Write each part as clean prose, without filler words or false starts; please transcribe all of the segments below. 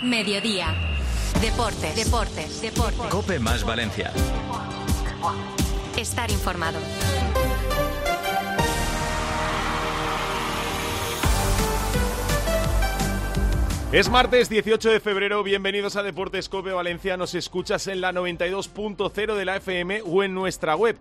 Mediodía. Deportes. COPE más Valencia. Estar informado. Es martes 18 de febrero, bienvenidos a Deportes COPE Valencia, nos escuchas en la 92.0 de la FM o en nuestra web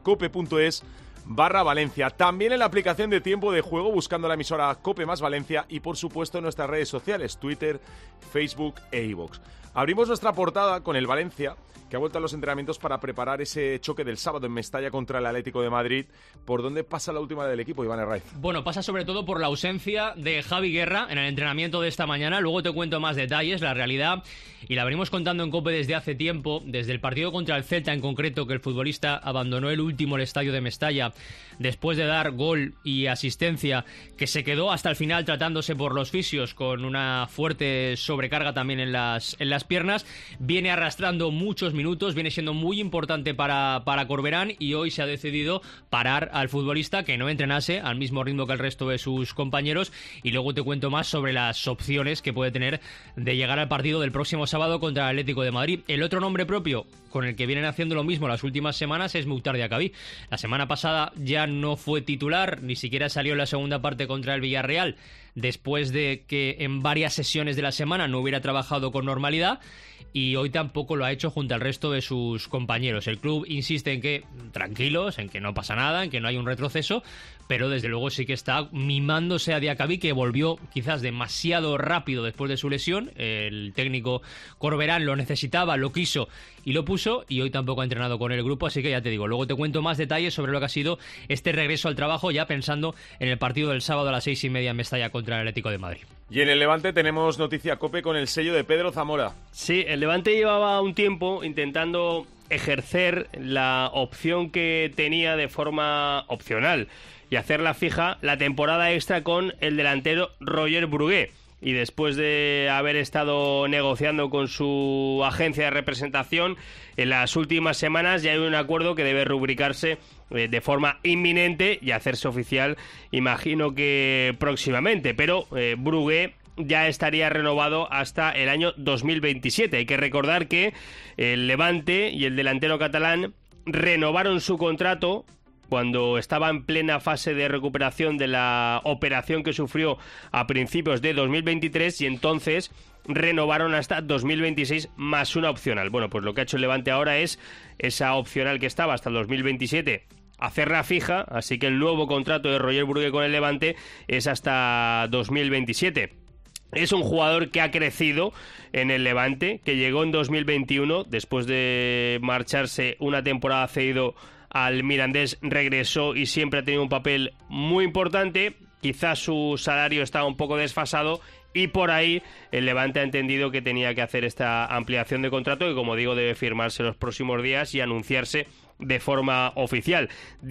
cope.es/Valencia. También en la aplicación de Tiempo de Juego buscando la emisora COPE más Valencia y por supuesto en nuestras redes sociales, Twitter, Facebook e iVoox. Abrimos nuestra portada con el Valencia, que ha vuelto a los entrenamientos para preparar ese choque del sábado en Mestalla contra el Atlético de Madrid. ¿Por dónde pasa la última del equipo, Iván Herraiz? Bueno, pasa sobre todo por la ausencia de Javi Guerra en el entrenamiento de esta mañana. Luego te cuento más detalles, la realidad, y la venimos contando en COPE desde hace tiempo, desde el partido contra el Celta en concreto, que el futbolista abandonó el estadio de Mestalla después de dar gol y asistencia, que se quedó hasta el final tratándose por los fisios con una fuerte sobrecarga también en las piernas. Viene arrastrando muchos minutos, viene siendo muy importante para Corberán y hoy se ha decidido parar al futbolista, que no entrenase al mismo ritmo que el resto de sus compañeros, y luego te cuento más sobre las opciones que puede tener de llegar al partido del próximo sábado contra el Atlético de Madrid. El otro nombre propio con el que vienen haciendo lo mismo las últimas semanas es Mukhtar Diakhaby. La semana pasada ya no fue titular, ni siquiera salió en la segunda parte contra el Villarreal, después de que en varias sesiones de la semana no hubiera trabajado con normalidad, y hoy tampoco lo ha hecho junto al resto de sus compañeros. El club insiste en que tranquilos, en que no pasa nada, en que no hay un retroceso, pero desde luego sí que está mimándose a Diakhaby, que volvió quizás demasiado rápido después de su lesión. El técnico Corberán lo necesitaba, lo quiso y lo puso, y hoy tampoco ha entrenado con el grupo, así que ya te digo, luego te cuento más detalles sobre lo que ha sido este regreso al trabajo, ya pensando en el partido del sábado a las 6:30 en Mestalla contra el Atlético de Madrid. Y en el Levante tenemos noticia COPE con el sello de Pedro Zamora. Sí, el Levante llevaba un tiempo intentando ejercer la opción que tenía de forma opcional y hacerla fija, la temporada extra con el delantero Roger Brugué. Y después de haber estado negociando con su agencia de representación en las últimas semanas, ya hay un acuerdo que debe rubricarse de forma inminente y hacerse oficial, imagino que próximamente, pero Brugué ya estaría renovado hasta el año 2027. Hay que recordar que el Levante y el delantero catalán renovaron su contrato cuando estaba en plena fase de recuperación de la operación que sufrió a principios de 2023, y entonces renovaron hasta 2026 más una opcional. Bueno, pues lo que ha hecho el Levante ahora es esa opcional que estaba hasta el 2027 hacerla fija, así que el nuevo contrato de Roger Brugué con el Levante es hasta 2027. Es un jugador que ha crecido en el Levante, que llegó en 2021, después de marcharse una temporada cedido al Mirandés, regresó y siempre ha tenido un papel muy importante. Quizás su salario estaba un poco desfasado y por ahí el Levante ha entendido que tenía que hacer esta ampliación de contrato, que, como digo, debe firmarse los próximos días y anunciarse de forma oficial.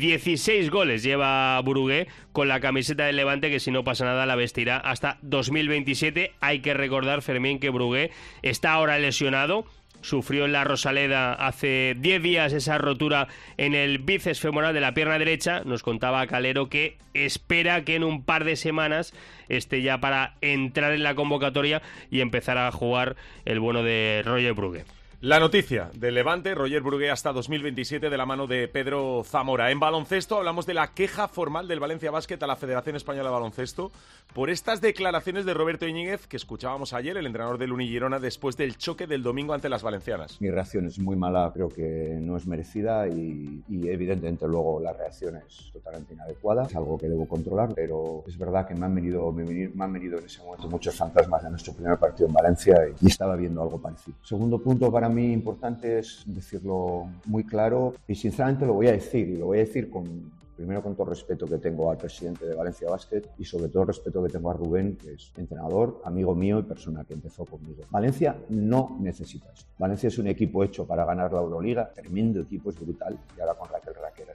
16 goles lleva Brugué con la camiseta del Levante, que si no pasa nada la vestirá hasta 2027. Hay que recordar, Fermín, que Brugué está ahora lesionado. Sufrió en la Rosaleda hace 10 días esa rotura en el bíceps femoral de la pierna derecha. Nos contaba Calero que espera que en un par de semanas esté ya para entrar en la convocatoria y empezar a jugar el bueno de Roger Brugué. La noticia del Levante, Roger Brugué hasta 2027 de la mano de Pedro Zamora. En baloncesto hablamos de la queja formal del Valencia Basket a la Federación Española de Baloncesto por estas declaraciones de Roberto Íñiguez, que escuchábamos ayer, el entrenador del Uni Girona, después del choque del domingo ante las valencianas. Mi reacción es muy mala, creo que no es merecida y evidentemente luego la reacción es totalmente inadecuada. Es algo que debo controlar, pero es verdad que me han venido en ese momento muchos fantasmas de nuestro primer partido en Valencia y estaba viendo algo parecido. Segundo punto para mí importante es decirlo muy claro y sinceramente lo voy a decir, y lo voy a decir primero con todo el respeto que tengo al presidente de Valencia Basket y sobre todo el respeto que tengo a Rubén, que es entrenador, amigo mío y persona que empezó conmigo. Valencia no necesita eso. Valencia es un equipo hecho para ganar la Euroliga, tremendo equipo, es brutal, y ahora con Raquel Raquera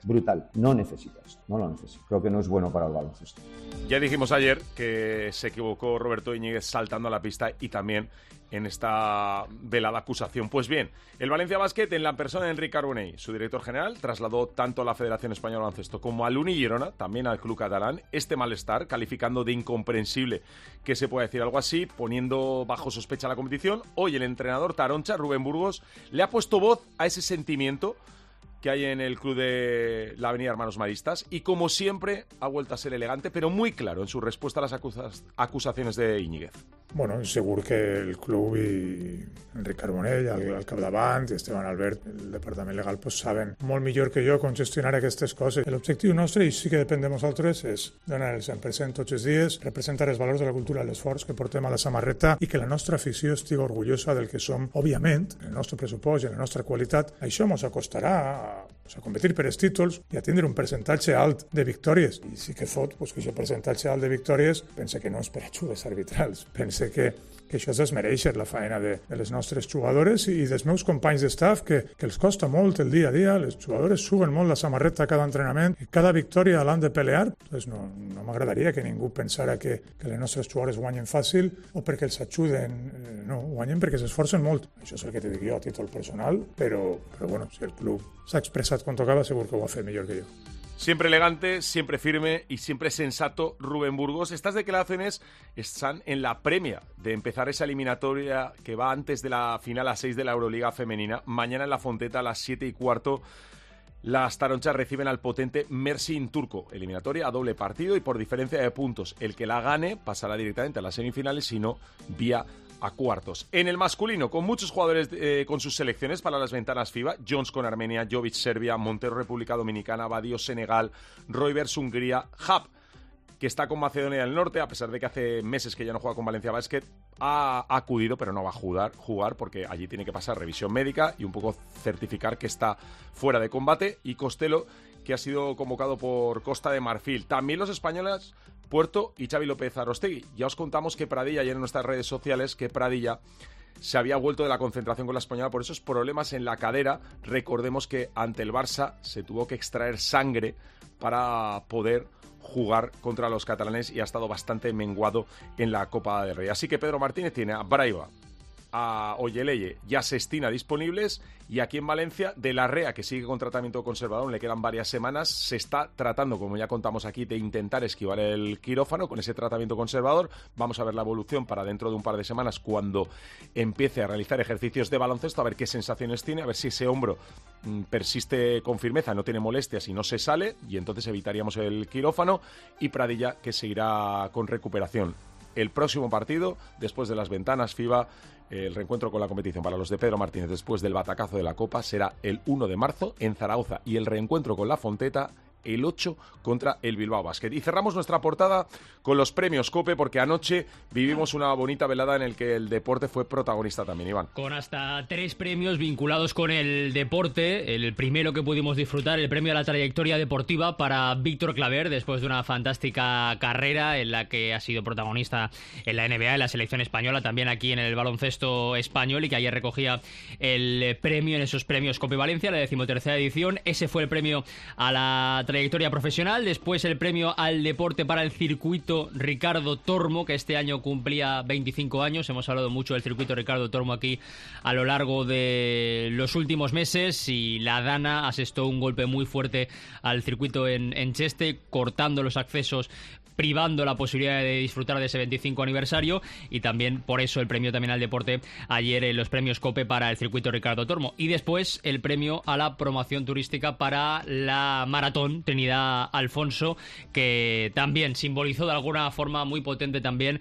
brutal. No lo necesitas. Creo que no es bueno para el baloncesto. Ya dijimos ayer que se equivocó Roberto Íñiguez saltando a la pista y también en esta velada acusación. Pues bien, el Valencia Basket, en la persona de Enric Carbonell, su director general, trasladó tanto a la Federación Española de Baloncesto como al Uni Girona, también al club catalán, este malestar, calificando de incomprensible que se pueda decir algo así, poniendo bajo sospecha la competición. Hoy el entrenador taroncha, Rubén Burgos, le ha puesto voz a ese sentimiento que hay en el club de la Avenida Hermanos Maristas y, como siempre, ha vuelto a ser elegante, pero muy claro en su respuesta a las acusaciones de Íñiguez. Bueno, segur que el club i Enric Carbonell, al capdavant, i Esteban Albert, el departament legal, pues saben molt millor que jo com gestionar aquestes coses. L'objectiu nostre, i sí que depèn de nosaltres, és donar el 100% tots els dies, representar els valors de la cultura, l'esforç que portem a la samarreta i que la nostra afició estigui orgullosa del que som. Òbviament, en el nostre pressupost i en la nostra qualitat, això ens acostarà a competir per els títols i a tindre un percentatge alt de victòries. I sí que fot que aquest percentatge alt de victòries pense que no és per ajudes arbitrals, pense que això és desmereixer la feina de les nostres jugadores i dels meus companys d'estaf, que els costa molt el dia a dia. Les jugadores suguen molt la samarreta a cada entrenament i cada victòria l'han de pelear. Doncs no m'agradaria que ningú pensara que les nostres jugadores guanyen fàcil o perquè els ajuden. No, guanyen perquè s'esforcen molt. Això és el que te dic jo a títol personal, però bueno, si el club s'ha expressat com tocava, segur que ho ha fet millor que jo. Siempre elegante, siempre firme y siempre sensato Rubén Burgos. Estas declaraciones están en la premia de empezar esa eliminatoria que va antes de la final a 6 de la Euroliga femenina. Mañana en la Fonteta a las 7:15 las taronchas reciben al potente Mersin turco. Eliminatoria a doble partido y por diferencia de puntos. El que la gane pasará directamente a las semifinales, si no, vía a cuartos. En el masculino, con muchos jugadores con sus selecciones para las ventanas FIBA, Jones con Armenia, Jovic Serbia, Montero República Dominicana, Badio Senegal, Roivers Hungría, Hub, que está con Macedonia del Norte, a pesar de que hace meses que ya no juega con Valencia Basket, ha acudido, pero no va a jugar porque allí tiene que pasar revisión médica y un poco certificar que está fuera de combate, y Costello, que ha sido convocado por Costa de Marfil. También los españoles Puerto y Xavi López Arostegui. Ya os contamos que Pradilla, ayer en nuestras redes sociales, que Pradilla se había vuelto de la concentración con la española por esos problemas en la cadera. Recordemos que ante el Barça se tuvo que extraer sangre para poder jugar contra los catalanes y ha estado bastante menguado en la Copa del Rey. Así que Pedro Martínez tiene a Braiba, a Oyeleye y a Sestina disponibles, y aquí en Valencia de Larrea, que sigue con tratamiento conservador, le quedan varias semanas, se está tratando, como ya contamos aquí, de intentar esquivar el quirófano con ese tratamiento conservador. Vamos a ver la evolución para dentro de un par de semanas, cuando empiece a realizar ejercicios de baloncesto, a ver qué sensaciones tiene, a ver si ese hombro persiste con firmeza, no tiene molestias y no se sale, y entonces evitaríamos el quirófano. Y Pradilla, que seguirá con recuperación. El próximo partido, después de las ventanas FIBA, el reencuentro con la competición para los de Pedro Martínez después del batacazo de la Copa, será el 1 de marzo en Zaragoza, y el reencuentro con la Fonteta el 8 contra el Bilbao Basket. Y cerramos nuestra portada con los premios COPE, porque anoche vivimos una bonita velada en el que el deporte fue protagonista también, Iván. Con hasta 3 premios vinculados con el deporte. El primero que pudimos disfrutar, el premio a la trayectoria deportiva para Víctor Claver, después de una fantástica carrera en la que ha sido protagonista en la NBA, en la selección española, también aquí en el baloncesto español, y que ayer recogía el premio en esos premios COPE Valencia, la 13ª edición. Ese fue el premio a la trayectoria profesional. Después el premio al deporte para el circuito Ricardo Tormo, que este año cumplía 25 años. Hemos hablado mucho del circuito Ricardo Tormo aquí a lo largo de los últimos meses, y la Dana asestó un golpe muy fuerte al circuito en Cheste, cortando los accesos, privando la posibilidad de disfrutar de ese 25 aniversario, y también por eso el premio también al deporte ayer en los premios COPE para el circuito Ricardo Tormo. Y después el premio a la promoción turística para la maratón Trinidad Alfonso, que también simbolizó de alguna forma muy potente también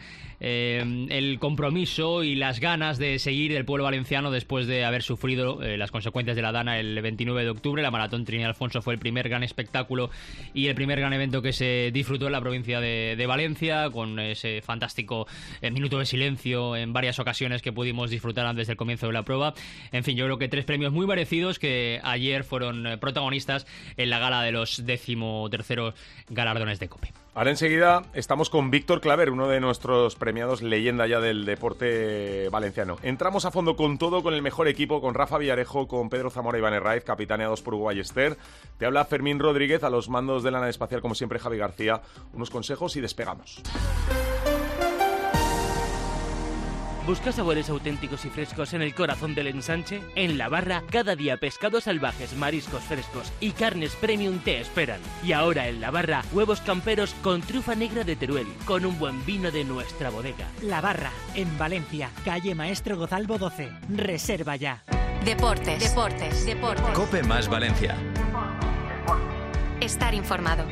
el compromiso y las ganas de seguir del pueblo valenciano después de haber sufrido las consecuencias de la Dana el 29 de octubre. La maratón Trinidad Alfonso fue el primer gran espectáculo y el primer gran evento que se disfrutó en la provincia de Valencia, con ese fantástico minuto de silencio en varias ocasiones que pudimos disfrutar antes del comienzo de la prueba. En fin, yo creo que 3 premios muy merecidos que ayer fueron protagonistas en la gala de los 13º galardones de COPE. Ahora enseguida estamos con Víctor Claver, uno de nuestros premiados leyenda ya del deporte valenciano. Entramos a fondo con todo, con el mejor equipo, con Rafa Villarejo, con Pedro Zamora y Iván Herraiz, capitaneados por Hugo Ballester. Te habla Fermín Rodríguez, a los mandos de la nave espacial, como siempre, Javi García. Unos consejos y despegamos. ¿Buscas sabores auténticos y frescos en el corazón del ensanche? En La Barra, cada día pescados salvajes, mariscos frescos y carnes premium te esperan. Y ahora en La Barra, huevos camperos con trufa negra de Teruel, con un buen vino de nuestra bodega. La Barra, en Valencia, calle Maestro Gozalbo 12. Reserva ya. Deportes. Cope más Valencia. Estar informado.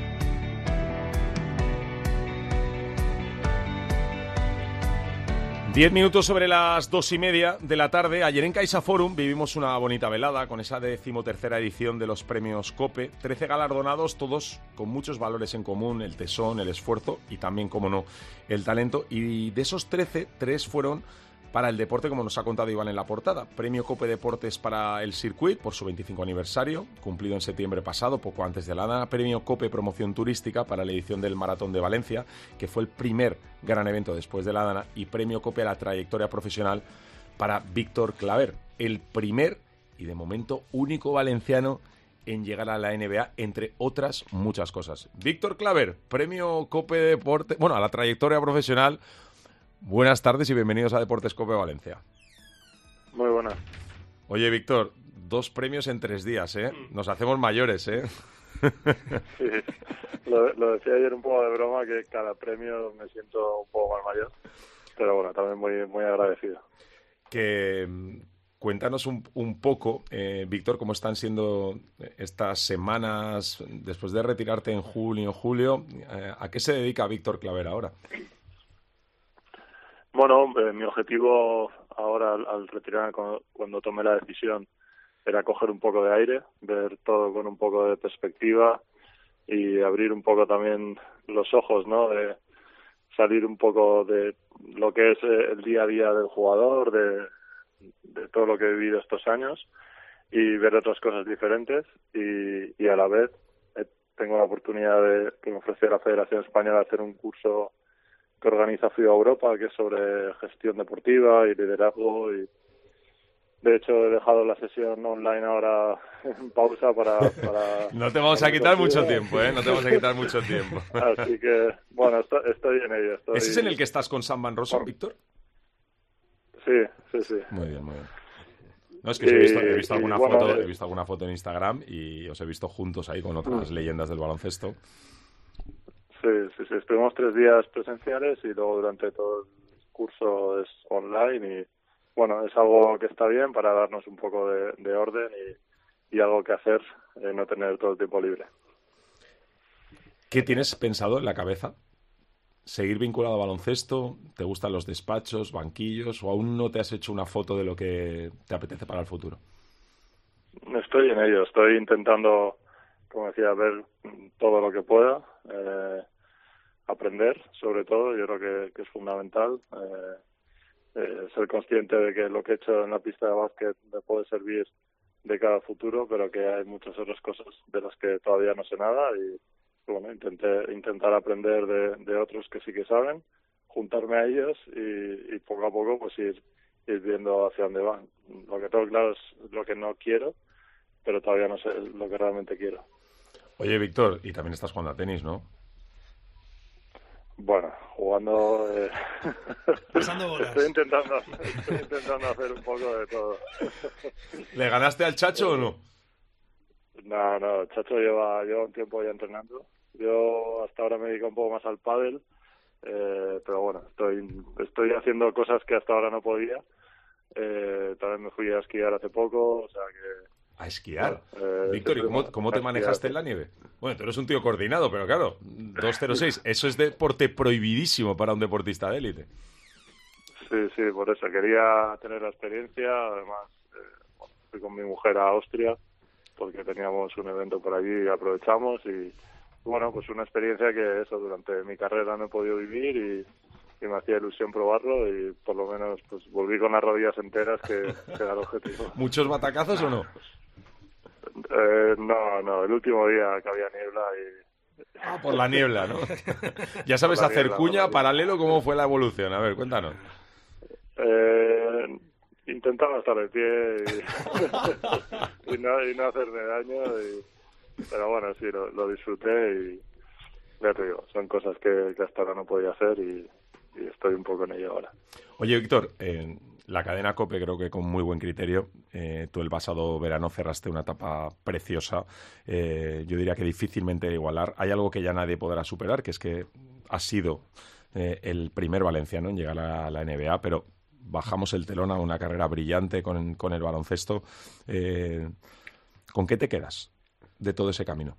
10 minutos sobre las 2:30 de la tarde. Ayer en CaixaForum vivimos una bonita velada con esa 13ª edición de los premios COPE. 13 galardonados, todos con muchos valores en común: el tesón, el esfuerzo y también, como no, el talento. Y de esos 13, 3 fueron para el deporte, como nos ha contado Iván en la portada. Premio COPE Deportes para el Circuit por su 25 aniversario, cumplido en septiembre pasado, poco antes de la nada. Premio COPE Promoción Turística para la edición del Maratón de Valencia, que fue el primer gran evento después de la Dana. Y Premio COPE a la trayectoria profesional para Víctor Claver, el primer y de momento único valenciano en llegar a la NBA, entre otras muchas cosas. Víctor Claver, Premio COPE Deporte, bueno, a la trayectoria profesional. Buenas tardes y bienvenidos a Deportes COPE Valencia. Muy buenas. Oye, Víctor, 2 premios en 3 días, ¿eh? Nos hacemos mayores, ¿eh? Sí, lo decía ayer un poco de broma, que cada premio me siento un poco más mayor, pero bueno, también muy agradecido. Cuéntanos un poco, Víctor, cómo están siendo estas semanas después de retirarte en julio. ¿A qué se dedica Víctor Claver ahora? Bueno, mi objetivo ahora al retirarme, cuando tomé la decisión, era coger un poco de aire, ver todo con un poco de perspectiva y abrir un poco también los ojos, ¿no? De salir un poco de lo que es el día a día del jugador, de todo lo que he vivido estos años, y ver otras cosas diferentes, y a la vez tengo la oportunidad que me ofreció la Federación Española de hacer un curso que organiza FIBA Europa, que es sobre gestión deportiva y liderazgo, y de hecho he dejado la sesión online ahora en pausa para no te vamos a quitar mucho tiempo, ¿eh? No te vamos a quitar mucho tiempo. Así que, bueno, estoy en ello. ¿Ese es en el que estás con Sam Van Rossum, Víctor? Sí. Muy bien. No, es que he visto alguna foto en Instagram y os he visto juntos ahí con otras leyendas del baloncesto. Sí. Estuvimos 3 días presenciales y luego durante todo el curso es online, y bueno, es algo que está bien para darnos un poco de orden y algo que hacer, no tener todo el tiempo libre. ¿Qué tienes pensado en la cabeza? ¿Seguir vinculado a baloncesto? ¿Te gustan los despachos, banquillos? ¿O aún no te has hecho una foto de lo que te apetece para el futuro? Estoy en ello. Estoy intentando, como decía, ver todo lo que pueda, aprender, sobre todo. Yo creo que es fundamental ser consciente de que lo que he hecho en la pista de básquet me puede servir de cara al futuro, pero que hay muchas otras cosas de las que todavía no sé nada, y bueno, intentar aprender de otros que sí que saben, juntarme a ellos y poco a poco pues ir viendo hacia dónde van. Lo que tengo claro es lo que no quiero, pero todavía no sé lo que realmente quiero. Oye, Víctor, y también estás jugando a tenis, ¿no? Bueno, jugando... Pasando bolas. Estoy intentando hacer un poco de todo. ¿Le ganaste al Chacho o no? No, Chacho lleva un tiempo ya entrenando. Yo hasta ahora me dedico un poco más al pádel, pero bueno, estoy haciendo cosas que hasta ahora no podía. También me fui a esquiar hace poco, o sea que... ¿A esquiar? Víctor, ¿y cómo te manejaste en la nieve? Bueno, tú eres un tío coordinado, pero claro, 2.06, eso es deporte prohibidísimo para un deportista de élite. Sí, por eso. Quería tener la experiencia. Además, fui con mi mujer a Austria porque teníamos un evento por allí y aprovechamos. Y bueno, pues una experiencia que eso durante mi carrera no he podido vivir y me hacía ilusión probarlo, y por lo menos pues volví con las rodillas enteras, que era el objetivo. ¿Muchos batacazos o no? No, el último día que había niebla Por la niebla, ¿no? Ya sabes hacer niebla, cuña, paralelo, ¿cómo fue la evolución? A ver, cuéntanos. Intentaba estar de pie y no hacerme daño, pero bueno, sí, lo disfruté y ya te digo, son cosas que hasta ahora no podía hacer y estoy un poco en ello ahora. Oye, Víctor, la cadena COPE creo que con muy buen criterio. Tú el pasado verano cerraste una etapa preciosa. Yo diría que difícilmente de igualar. Hay algo que ya nadie podrá superar, que es que has sido el primer valenciano en llegar a la NBA, pero bajamos el telón a una carrera brillante con el baloncesto. ¿Con qué te quedas de todo ese camino?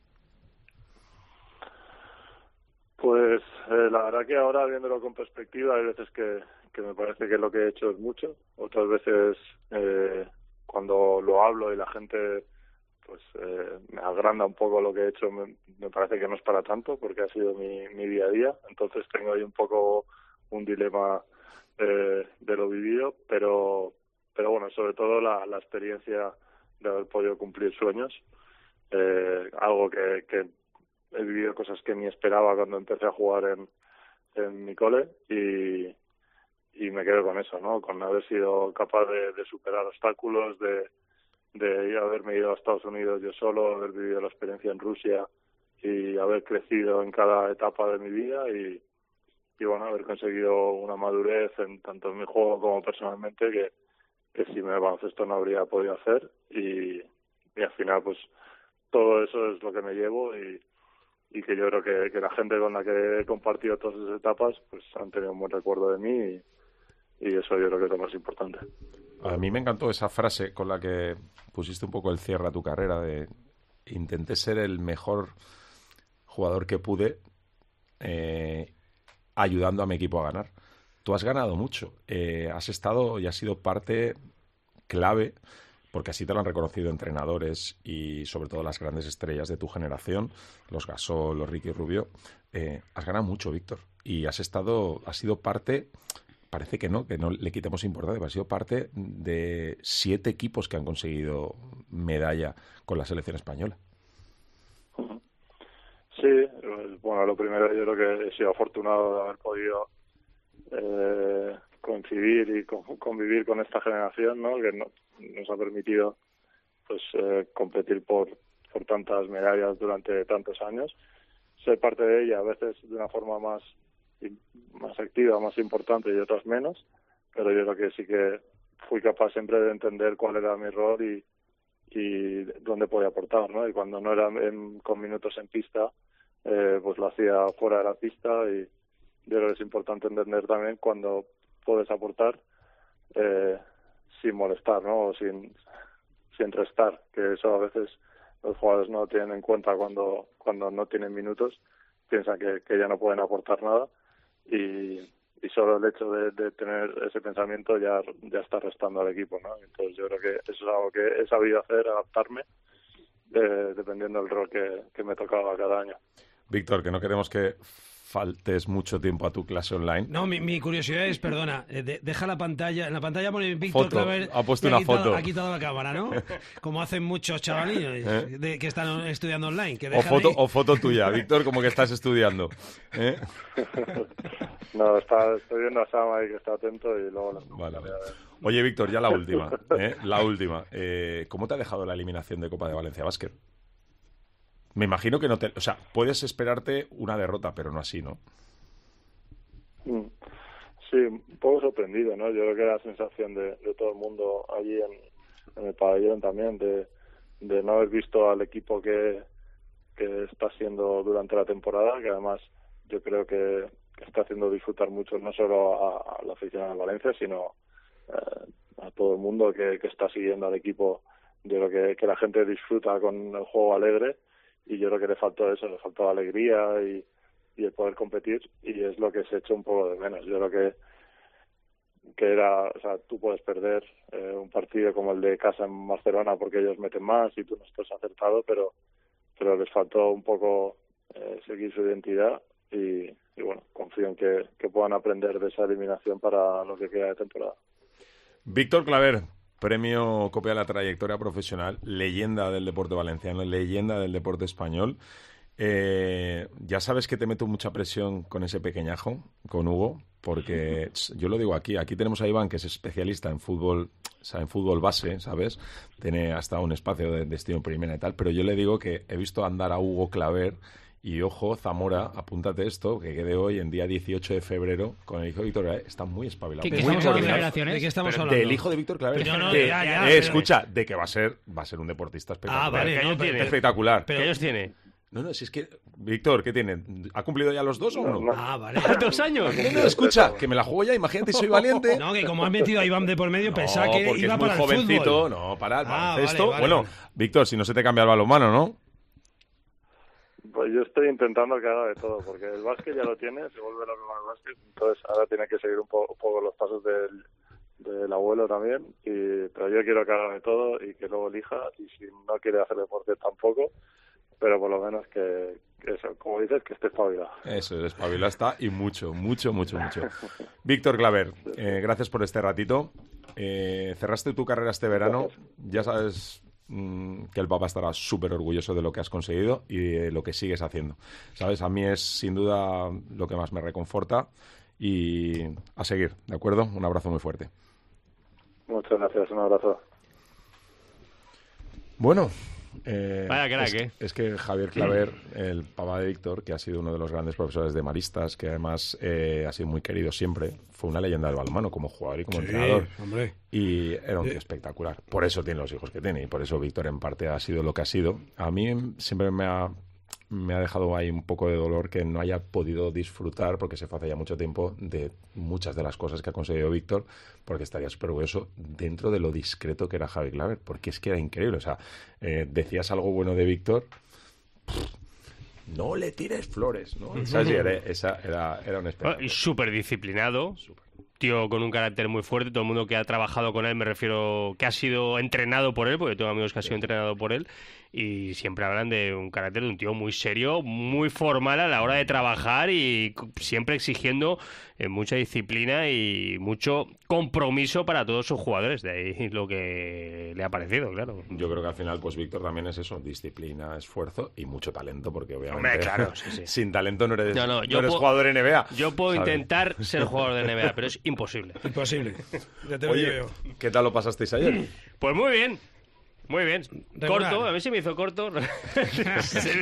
Pues la verdad que ahora, viéndolo con perspectiva, hay veces que me parece que lo que he hecho es mucho. Otras veces, cuando lo hablo y la gente pues me agranda un poco lo que he hecho, me parece que no es para tanto, porque ha sido mi día a día. Entonces tengo ahí un poco un dilema de lo vivido, pero bueno, sobre todo la experiencia de haber podido cumplir sueños. Algo que he vivido cosas que ni esperaba cuando empecé a jugar en mi cole y me quedo con eso, ¿no? Con haber sido capaz de superar obstáculos, de haberme ido a Estados Unidos yo solo, haber vivido la experiencia en Rusia y haber crecido en cada etapa de mi vida y bueno, haber conseguido una madurez tanto en mi juego como personalmente que sin el baloncesto no habría podido hacer y al final pues todo eso es lo que me llevo y que yo creo que la gente con la que he compartido todas esas etapas pues han tenido un buen recuerdo de mí y eso yo creo que es lo más importante. A mí me encantó esa frase con la que pusiste un poco el cierre a tu carrera de intenté ser el mejor jugador que pude ayudando a mi equipo a ganar. Tú has ganado mucho, has estado y has sido parte clave, porque así te lo han reconocido entrenadores y sobre todo las grandes estrellas de tu generación, los Gasol, los Ricky Rubio. Has ganado mucho, Víctor, y has sido parte, parece que no le quitemos importancia, pero has sido parte de 7 equipos que han conseguido medalla con la selección española. Sí, bueno, lo primero yo creo que he sido afortunado de haber podido coincidir y convivir con esta generación, ¿no? Que nos ha permitido pues competir por tantas medallas durante tantos años, ser parte de ella a veces de una forma más activa, más importante y otras menos, pero yo creo que sí que fui capaz siempre de entender cuál era mi rol y dónde podía aportar, ¿no? Y cuando no era con minutos en pista, pues lo hacía fuera de la pista y yo creo que es importante entender también cuando puedes aportar sin molestar, ¿no? O sin restar, que eso a veces los jugadores no lo tienen en cuenta cuando no tienen minutos, piensan que ya no pueden aportar nada y solo el hecho de tener ese pensamiento ya está restando al equipo, ¿no? Entonces yo creo que eso es algo que he sabido hacer, adaptarme dependiendo del rol que me tocaba cada año. Víctor, que no queremos que faltes mucho tiempo a tu clase online. No, mi curiosidad es, perdona, deja la pantalla, en la pantalla pone Víctor Claver, ha puesto una foto. Ha quitado la cámara, ¿no? Como hacen muchos chavalines que están estudiando online. Que o foto tuya, Víctor, como que estás estudiando. No, estoy viendo a Sam ahí que está atento y luego... Vale. Oye, Víctor, ya la última. La última. ¿Cómo te ha dejado la eliminación de Copa de Valencia Basket? Me imagino que no te... O sea, puedes esperarte una derrota, pero no así, ¿no? Sí, un poco sorprendido, ¿no? Yo creo que la sensación de todo el mundo allí en el pabellón también, de no haber visto al equipo que está siendo durante la temporada, que además yo creo que está haciendo disfrutar mucho no solo a la afición de Valencia, sino a todo el mundo que está siguiendo al equipo. Yo creo que la gente disfruta con el juego alegre y yo creo que le faltó eso, le faltó alegría y el poder competir y es lo que se echó un poco de menos. Yo creo que era, o sea, tú puedes perder un partido como el de casa en Barcelona porque ellos meten más y tú no estás acertado, pero les faltó un poco seguir su identidad y bueno, confío en que puedan aprender de esa eliminación para lo que queda de temporada. Víctor Claver, premio COPE a la trayectoria profesional, leyenda del deporte valenciano, leyenda del deporte español. Ya sabes que te meto mucha presión con ese pequeñajo, con Hugo, porque yo lo digo aquí tenemos a Iván, que es especialista en fútbol, o sea, en fútbol base, ¿sabes? Tiene hasta un espacio de destino primera y tal, pero yo le digo que he visto andar a Hugo Claver y, ojo, Zamora, apúntate esto, que quede hoy, en día 18 de febrero, con el hijo de Víctor Claver, está muy espabilado. ¿De qué estamos hablando? Del hijo de Víctor Claver. Escucha, de que va a ser un deportista espectacular. Espectacular. ¿Qué años tiene? No, si es que... Víctor, ¿qué tiene? ¿Ha cumplido ya los 2 o no? Vale. 2 años. No, escucha, que me la juego ya, imagínate, soy valiente. No, que como has metido a Iván de por medio, pensaba que iba para el jovencito, fútbol. No, para el baloncesto. Vale. Bueno, Víctor, si no se te cambia el balonmano, ¿no? Pues yo estoy intentando que haga de todo, porque el básquet ya lo tiene, se vuelve lo mismo el básquet, entonces ahora tiene que seguir un poco los pasos del abuelo también, pero yo quiero que haga de todo y que luego elija, y si no quiere hacer deporte tampoco, pero por lo menos que eso, como dices, que esté espabilado. Eso, espabilado está, y mucho. Víctor Claver, gracias por este ratito. Cerraste tu carrera este verano, ya sabes que el papá estará súper orgulloso de lo que has conseguido y de lo que sigues haciendo. ¿Sabes? A mí es sin duda lo que más me reconforta, y a seguir, ¿de acuerdo? Un abrazo muy fuerte. Muchas gracias, un abrazo. Bueno, vaya crack, es que Javier Claver, el papá de Víctor, que ha sido uno de los grandes profesores de maristas, que además ha sido muy querido siempre, fue una leyenda del balonmano como jugador y como entrenador. Hombre. Y era un tío espectacular. Por eso tiene los hijos que tiene, y por eso Víctor en parte ha sido lo que ha sido. A mí siempre me ha dejado ahí un poco de dolor que no haya podido disfrutar, porque se fue hace ya mucho tiempo, de muchas de las cosas que ha conseguido Víctor, porque estaría súper orgulloso dentro de lo discreto que era Javi Claver, porque es que era increíble. O sea, decías algo bueno de Víctor, no le tires flores, ¿no? Era un espectáculo. Y súper disciplinado. Tío con un carácter muy fuerte. Todo el mundo que ha trabajado con él, me refiero, que ha sido entrenado por él, porque tengo amigos que han sido entrenados por él, y siempre hablan de un carácter de un tío muy serio, muy formal a la hora de trabajar, y siempre exigiendo mucha disciplina y mucho compromiso para todos sus jugadores. De ahí lo que le ha parecido, claro. Yo creo que al final, pues Víctor también es eso: disciplina, esfuerzo y mucho talento, porque obviamente Hombre, claro, sí. Sin talento no eres, no eres jugador de NBA. Yo puedo intentar ser jugador de NBA, pero es imposible. Imposible. Ya te lo digo yo. ¿Qué tal lo pasasteis ayer? Pues muy bien. Muy bien. Regular. Corto, a mí se me hizo corto. se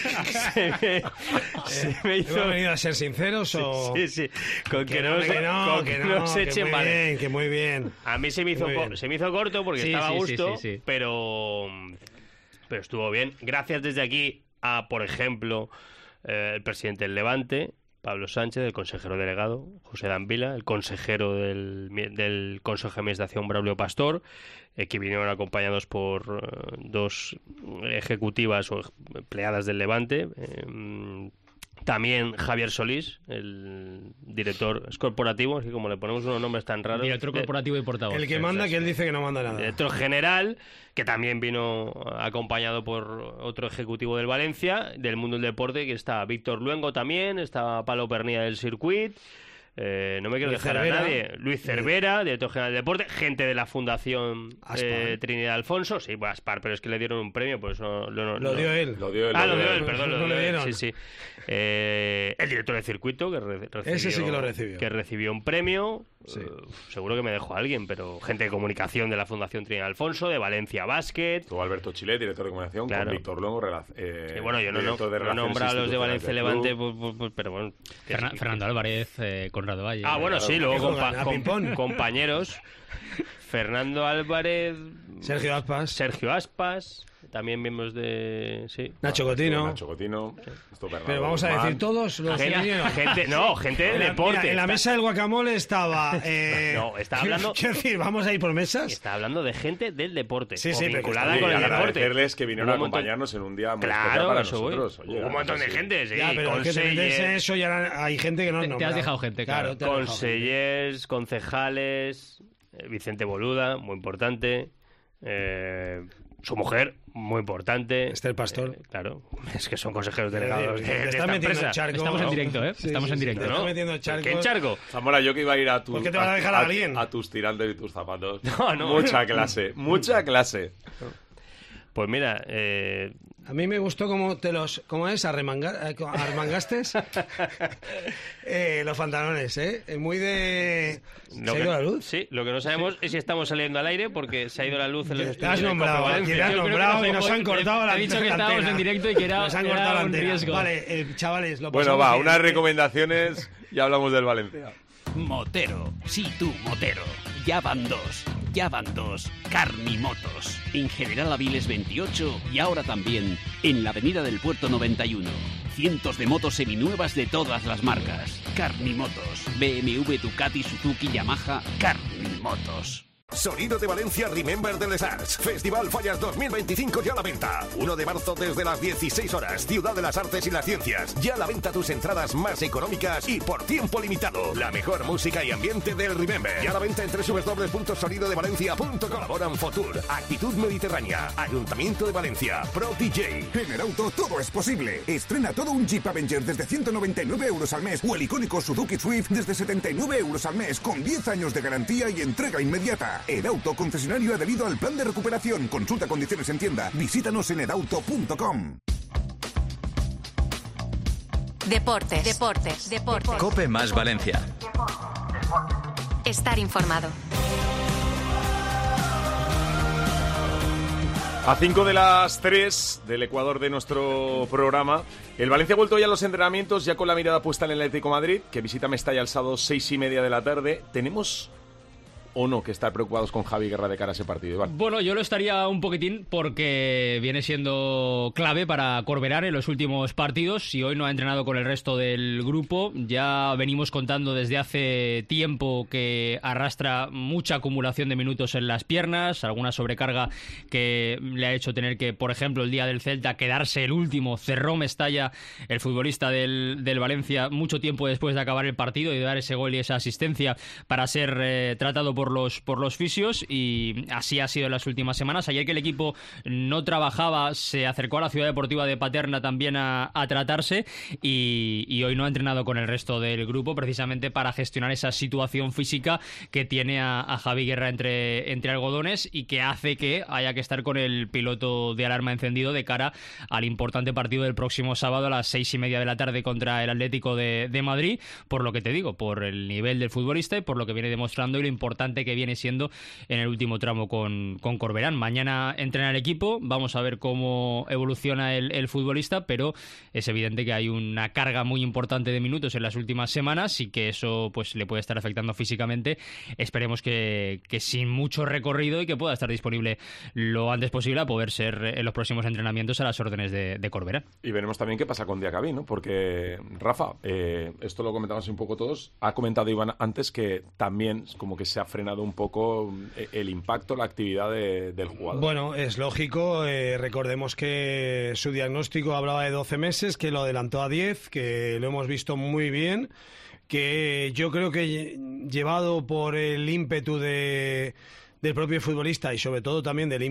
me hizo... ¿Hemos venido a ser sinceros o...? Sí. Con que no se echen mal. Que muy bien. A mí se me hizo corto porque estaba a gusto, sí. Pero estuvo bien. Gracias desde aquí a, por ejemplo, el presidente del Levante, Pablo Sánchez, el consejero delegado, José Danvila, el consejero del Consejo de Administración, Braulio Pastor, que vinieron acompañados por 2 ejecutivas o empleadas del Levante. También Javier Solís, el director corporativo, así como le ponemos unos nombres tan raros. Director corporativo y portavoz. El que manda, que él dice que no manda nada. Director general, que también vino acompañado por otro ejecutivo del Valencia, del mundo del deporte, que está Víctor Luengo también, está Palo Pernilla del Circuit. No me quiero dejar a nadie. Luis Cervera, director general del deporte, gente de la Fundación Trinidad Alfonso. Sí, pues Aspar, pero es que le dieron un premio, pues no. Lo dio él. Lo dio él, perdón. No le dieron. Sí. El director del circuito, que recibió. Ese sí que lo recibió. Que recibió un premio. Sí. Seguro que me dejó alguien, pero gente de comunicación de la Fundación Trinidad Alfonso, de Valencia Basket. Tuvo Alberto Chilet, director de comunicación, con Víctor Luengo, bueno, yo no he nombrado a los de Valencia Levante, pues, pero bueno. Fernando Álvarez, Conrado Valle. Ah, bueno, sí, luego compañeros. Fernando Álvarez, Sergio Aspas, también miembros de... Sí. Nacho Cotino. Pero vamos a decir todos los gente de deporte. Mira, en la mesa del guacamole estaba... está hablando... Quiero decir, ¿vamos a ir por mesas? Está hablando de gente del deporte, vinculada con el deporte. Agradecerles que vinieron a acompañarnos en un día muy especial para nosotros. Un montón de gente, sí. Ya, pero es que te metes en eso y ahora hay gente que no nos te has dejado gente, claro. Consellers, concejales... Vicente Boluda, muy importante. Su mujer, muy importante. Esther Pastor. Claro, es que son consejeros delegados de esta empresa. Estamos en directo, ¿eh? Estamos en directo, ¿no? Metiendo charcos. ¿Qué charco? Zamora, yo que iba a ir a tus... ¿Por qué te vas a dejar a alguien? A tus tirantes y tus zapatos. No. Mucha clase. Pues mira, A mí me gustó cómo es, arremangaste los pantalones, muy de... ¿Se ha ido la luz? Sí, lo que no sabemos es si estamos saliendo al aire porque se ha ido la luz en los estudios. Te has nombrado y nos han cortado la antena. He dicho que estábamos en directo y que era un riesgo. Vale, chavales, lo bueno, va, unas recomendaciones y hablamos del Valencia. Motero, sí tú, Motero. Ya van dos. Carnimotos. En General Aviles 28 y ahora también en la Avenida del Puerto 91. Cientos de motos seminuevas de todas las marcas. Carnimotos. BMW, Ducati, Suzuki, Yamaha. Carnimotos. Sonido de Valencia Remember de Les Arts. Festival Fallas 2025 ya a la venta. 1 de marzo desde las 16 horas. Ciudad de las Artes y las Ciencias. Ya a la venta tus entradas más económicas y por tiempo limitado. La mejor música y ambiente del Remember. Ya a la venta en www.sonidodevalencia.com. Colaboran Fotur, Actitud Mediterránea, Ayuntamiento de Valencia, Pro DJ. En el auto todo es posible. Estrena todo un Jeep Avenger desde 199 euros al mes o el icónico Suzuki Swift desde 79 euros al mes con 10 años de garantía y entrega inmediata. Edauto, concesionario adherido al plan de recuperación. Consulta condiciones en tienda. Visítanos en edauto.com. Deportes. COPE más Valencia. Estar informado. A 5 de las 3 del Ecuador de nuestro programa, el Valencia ha vuelto ya a los entrenamientos, ya con la mirada puesta en el Atlético de Madrid, que visita Mestalla el sábado 6:30 de la tarde. ¿Tenemos o no que estar preocupados con Javi Guerra de cara a ese partido, Iván? Bueno, yo lo estaría un poquitín porque viene siendo clave para Corberán en los últimos partidos. Si hoy no ha entrenado con el resto del grupo, ya venimos contando desde hace tiempo que arrastra mucha acumulación de minutos en las piernas, alguna sobrecarga que le ha hecho tener que, por ejemplo, el día del Celta, quedarse el último. Cerró Mestalla, el futbolista del Valencia, mucho tiempo después de acabar el partido y de dar ese gol y esa asistencia para ser tratado por los fisios, y así ha sido en las últimas semanas. Ayer, que el equipo no trabajaba, se acercó a la Ciudad Deportiva de Paterna también a tratarse, y hoy no ha entrenado con el resto del grupo precisamente para gestionar esa situación física que tiene a Javi Guerra entre algodones y que hace que haya que estar con el piloto de alarma encendido de cara al importante partido del próximo sábado a las 6:30 de la tarde contra el Atlético de Madrid, por lo que te digo, por el nivel del futbolista y por lo que viene demostrando y lo importante que viene siendo en el último tramo con Corberán. Mañana entrena el equipo, vamos a ver cómo evoluciona el futbolista, pero es evidente que hay una carga muy importante de minutos en las últimas semanas y que eso pues le puede estar afectando físicamente. Esperemos que sin mucho recorrido y que pueda estar disponible lo antes posible a poder ser en los próximos entrenamientos a las órdenes de Corberán. Y veremos también qué pasa con Diacabí, ¿no? Porque, Rafa, esto lo comentamos un poco todos, ha comentado Iván antes que también como que se ha frenado un poco el impacto, la actividad del jugador. Bueno, es lógico. Recordemos que su diagnóstico hablaba de 12 meses, que lo adelantó a 10, que lo hemos visto muy bien, que yo creo que llevado por el ímpetu del propio futbolista y sobre todo también del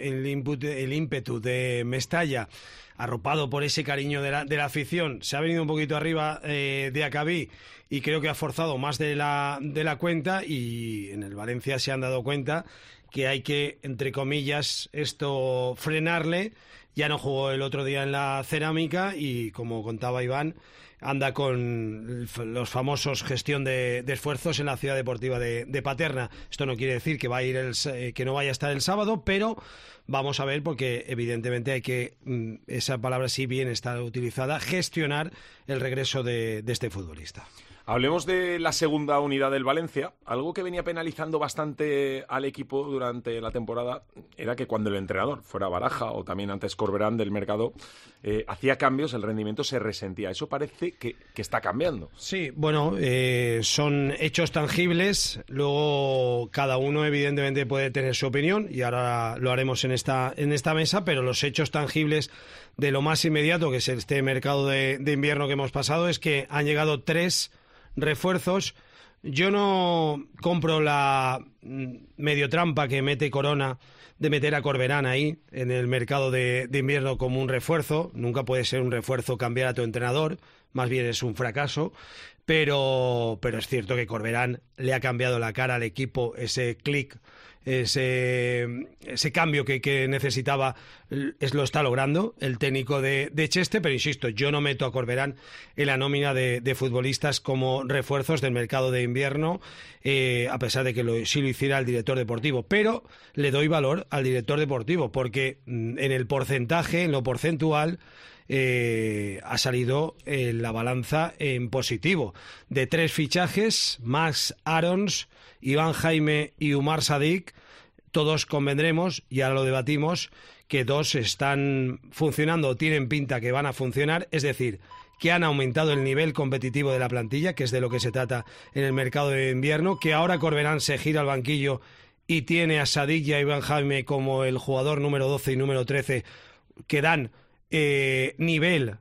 ímpetu de Mestalla, arropado por ese cariño de la afición, se ha venido un poquito arriba de Acabí y creo que ha forzado más de la cuenta, y en el Valencia se han dado cuenta que hay que, entre comillas, frenarle. Ya no jugó el otro día en la Cerámica y, como contaba Iván, anda con los famosos gestión de esfuerzos en la Ciudad Deportiva de Paterna. Esto no quiere decir que va a ir que no vaya a estar el sábado, pero vamos a ver, porque evidentemente hay que, esa palabra sí bien está utilizada, gestionar el regreso de este futbolista. Hablemos de la segunda unidad del Valencia. Algo que venía penalizando bastante al equipo durante la temporada era que cuando el entrenador, fuera Baraja o también antes Corberán del Mercado, hacía cambios, el rendimiento se resentía. Eso parece que está cambiando. Sí, bueno, son hechos tangibles. Luego cada uno evidentemente puede tener su opinión y ahora lo haremos en esta mesa, pero los hechos tangibles de lo más inmediato, que es este mercado de invierno que hemos pasado, es que han llegado 3 refuerzos. Yo no compro la medio trampa que mete Corona de meter a Corberán ahí en el mercado de invierno como un refuerzo. Nunca puede ser un refuerzo cambiar a tu entrenador, más bien es un fracaso, pero es cierto que Corberán le ha cambiado la cara al equipo, ese clic ese cambio que necesitaba lo está logrando el técnico de Cheste, pero insisto, yo no meto a Corberán en la nómina de futbolistas como refuerzos del mercado de invierno, a pesar de que sí lo hiciera el director deportivo, pero le doy valor al director deportivo porque en el porcentaje, en lo porcentual, ha salido la balanza en positivo. De 3 fichajes, Max Arons, Iván Jaime y Umar Sadik, todos convendremos, y ahora lo debatimos, que 2 están funcionando o tienen pinta que van a funcionar, es decir, que han aumentado el nivel competitivo de la plantilla, que es de lo que se trata en el mercado de invierno, que ahora Corberán se gira al banquillo y tiene a Sadik y a Iván Jaime como el jugador número 12 y número 13, que dan nivel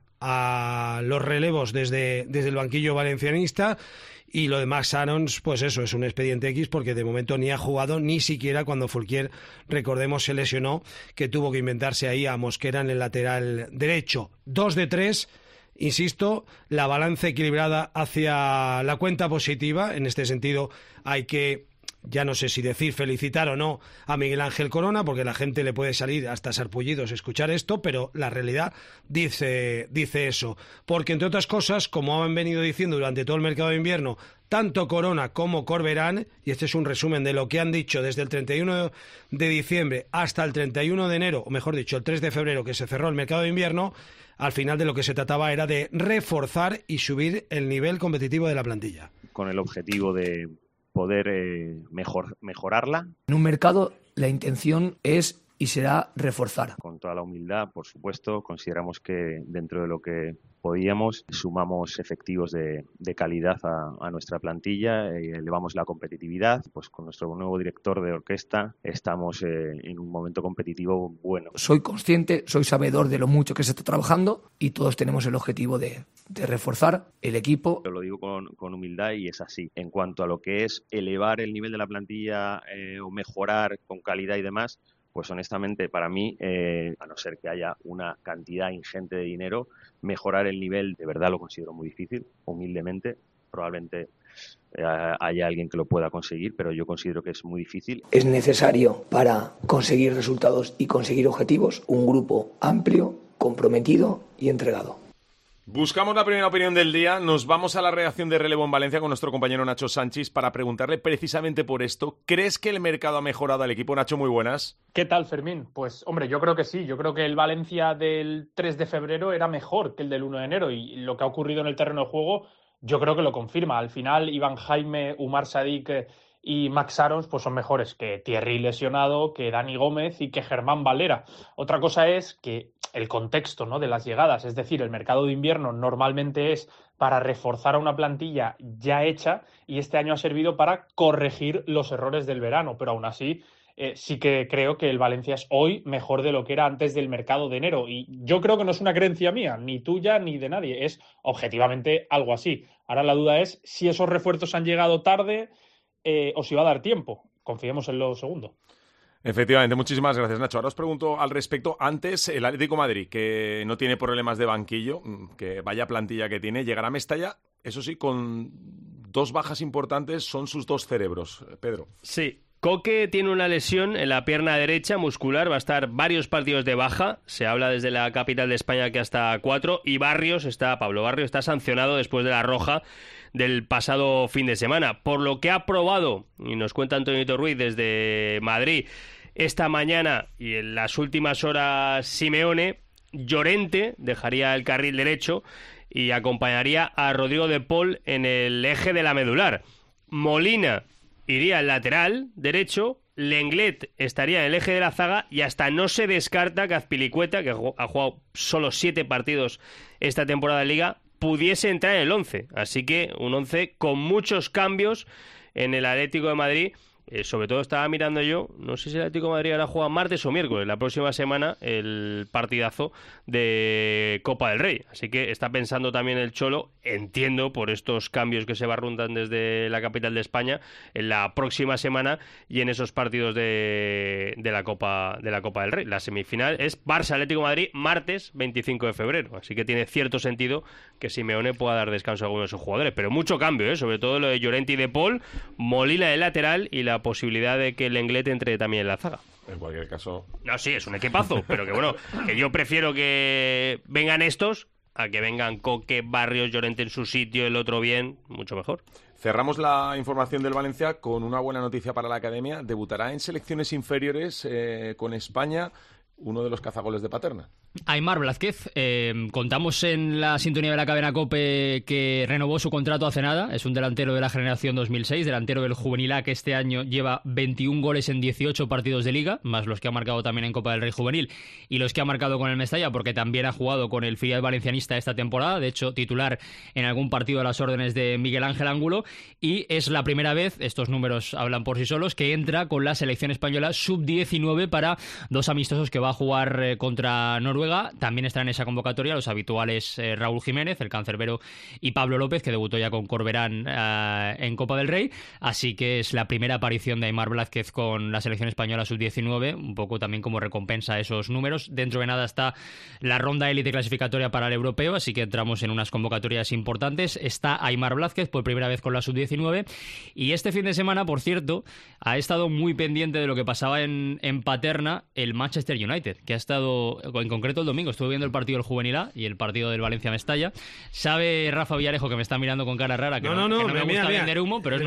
a los relevos desde el banquillo valencianista. Y lo de Max Arons, pues eso, es un expediente X porque de momento ni ha jugado, ni siquiera cuando Fulquier, recordemos, se lesionó, que tuvo que inventarse ahí a Mosquera en el lateral derecho. 2 de 3, insisto, la balanza equilibrada hacia la cuenta positiva. En este sentido hay que, ya no sé si decir felicitar o no a Miguel Ángel Corona, porque la gente le puede salir hasta sarpullidos escuchar esto, pero la realidad dice eso. Porque, entre otras cosas, como han venido diciendo durante todo el mercado de invierno, tanto Corona como Corberán, y este es un resumen de lo que han dicho desde el 31 de diciembre hasta el 31 de enero, o mejor dicho, el 3 de febrero, que se cerró el mercado de invierno, al final de lo que se trataba era de reforzar y subir el nivel competitivo de la plantilla. Con el objetivo de poder mejorarla. En un mercado la intención es y será reforzar. Con toda la humildad, por supuesto, consideramos que dentro de lo que podíamos sumamos efectivos de calidad a nuestra plantilla, elevamos la competitividad. Pues con nuestro nuevo director de orquesta estamos en un momento competitivo bueno. Soy consciente, soy sabedor de lo mucho que se está trabajando y todos tenemos el objetivo de reforzar el equipo. Yo lo digo con humildad y es así. En cuanto a lo que es elevar el nivel de la plantilla o mejorar con calidad y demás, pues honestamente para mí, a no ser que haya una cantidad ingente de dinero, mejorar el nivel de verdad lo considero muy difícil, humildemente. Probablemente haya alguien que lo pueda conseguir, pero yo considero que es muy difícil. Es necesario para conseguir resultados y conseguir objetivos un grupo amplio, comprometido y entregado. Buscamos la primera opinión del día, nos vamos a la redacción de Relevo en Valencia con nuestro compañero Nacho Sánchez para preguntarle precisamente por esto. ¿Crees que el mercado ha mejorado al equipo? Nacho, muy buenas. ¿Qué tal, Fermín? Pues, hombre, yo creo que sí. Yo creo que el Valencia del 3 de febrero era mejor que el del 1 de enero y lo que ha ocurrido en el terreno de juego yo creo que lo confirma. Al final, Iván Jaime, Umar Sadik y Max Arons pues son mejores que Thierry lesionado, que Dani Gómez y que Germán Valera. Otra cosa es que el contexto, ¿no?, de las llegadas, es decir, el mercado de invierno normalmente es para reforzar a una plantilla ya hecha y este año ha servido para corregir los errores del verano, pero aún así sí que creo que el Valencia es hoy mejor de lo que era antes del mercado de enero y yo creo que no es una creencia mía, ni tuya ni de nadie, es objetivamente algo así. Ahora la duda es si esos refuerzos han llegado tarde o si va a dar tiempo. Confiemos en lo segundo. Efectivamente, muchísimas gracias, Nacho. Ahora os pregunto al respecto. Antes, el Atlético de Madrid, que no tiene problemas de banquillo, que vaya plantilla que tiene, llegará a Mestalla, eso sí, con 2 bajas importantes, son sus 2 cerebros. Pedro. Sí. Coque tiene una lesión en la pierna derecha muscular, va a estar varios partidos de baja, se habla desde la capital de España que hasta 4, y Pablo Barrios está sancionado después de la roja del pasado fin de semana, por lo que ha probado, y nos cuenta Antonio Ruiz desde Madrid, esta mañana y en las últimas horas Simeone, Llorente dejaría el carril derecho y acompañaría a Rodrigo de Paul en el eje de la medular. Molina iría al lateral derecho, Lenglet estaría en el eje de la zaga y hasta no se descarta que Azpilicueta, que ha jugado solo 7 partidos esta temporada de Liga, pudiese entrar en el 11. Así que un 11 con muchos cambios en el Atlético de Madrid. Sobre todo estaba mirando yo, no sé si el Atlético de Madrid ahora juega martes o miércoles, la próxima semana, el partidazo de Copa del Rey. Así que está pensando también el Cholo, entiendo, por estos cambios que se barruntan desde la capital de España, en la próxima semana y en esos partidos de la Copa del Rey. La semifinal es Barça-Atlético de Madrid, martes 25 de febrero. Así que tiene cierto sentido que Simeone pueda dar descanso a algunos de sus jugadores. Pero mucho cambio, sobre todo lo de Llorente y de Paul, Molina de lateral y la la posibilidad de que el Lenglet entre también en la zaga. En cualquier caso... No, sí, es un equipazo, pero que bueno, que yo prefiero que vengan estos a que vengan Coque, Barrios, Llorente en su sitio, el otro bien, mucho mejor. Cerramos la información del Valencia con una buena noticia para la academia. Debutará en selecciones inferiores con España uno de los cazagoles de Paterna. Aimar Blázquez, contamos en la sintonía de la cadena COPE que renovó su contrato hace nada. Es un delantero de la generación 2006, delantero del Juvenil A, que este año lleva 21 goles en 18 partidos de Liga, más los que ha marcado también en Copa del Rey Juvenil y los que ha marcado con el Mestalla, porque también ha jugado con el filial valencianista esta temporada, de hecho titular en algún partido a las órdenes de Miguel Ángel Ángulo, y es la primera vez, estos números hablan por sí solos, que entra con la selección española sub-19 para 2 amistosos que va a jugar contra Noruega. También están en esa convocatoria los habituales Raúl Jiménez, el cancerbero, y Pablo López, que debutó ya con Corberán en Copa del Rey. Así que es la primera aparición de Aimar Blázquez con la selección española sub-19, un poco también como recompensa a esos números. Dentro de nada está la ronda élite clasificatoria para el europeo, así que entramos en unas convocatorias importantes. Está Aimar Blázquez por primera vez con la sub-19, y este fin de semana, por cierto, ha estado muy pendiente de lo que pasaba en Paterna el Manchester United, que ha estado, en concreto el domingo, estuve viendo el partido del Juvenil A y el partido del Valencia-Mestalla. Sabe Rafa Villarejo que me está mirando con cara rara, que no me gusta vender humo, pero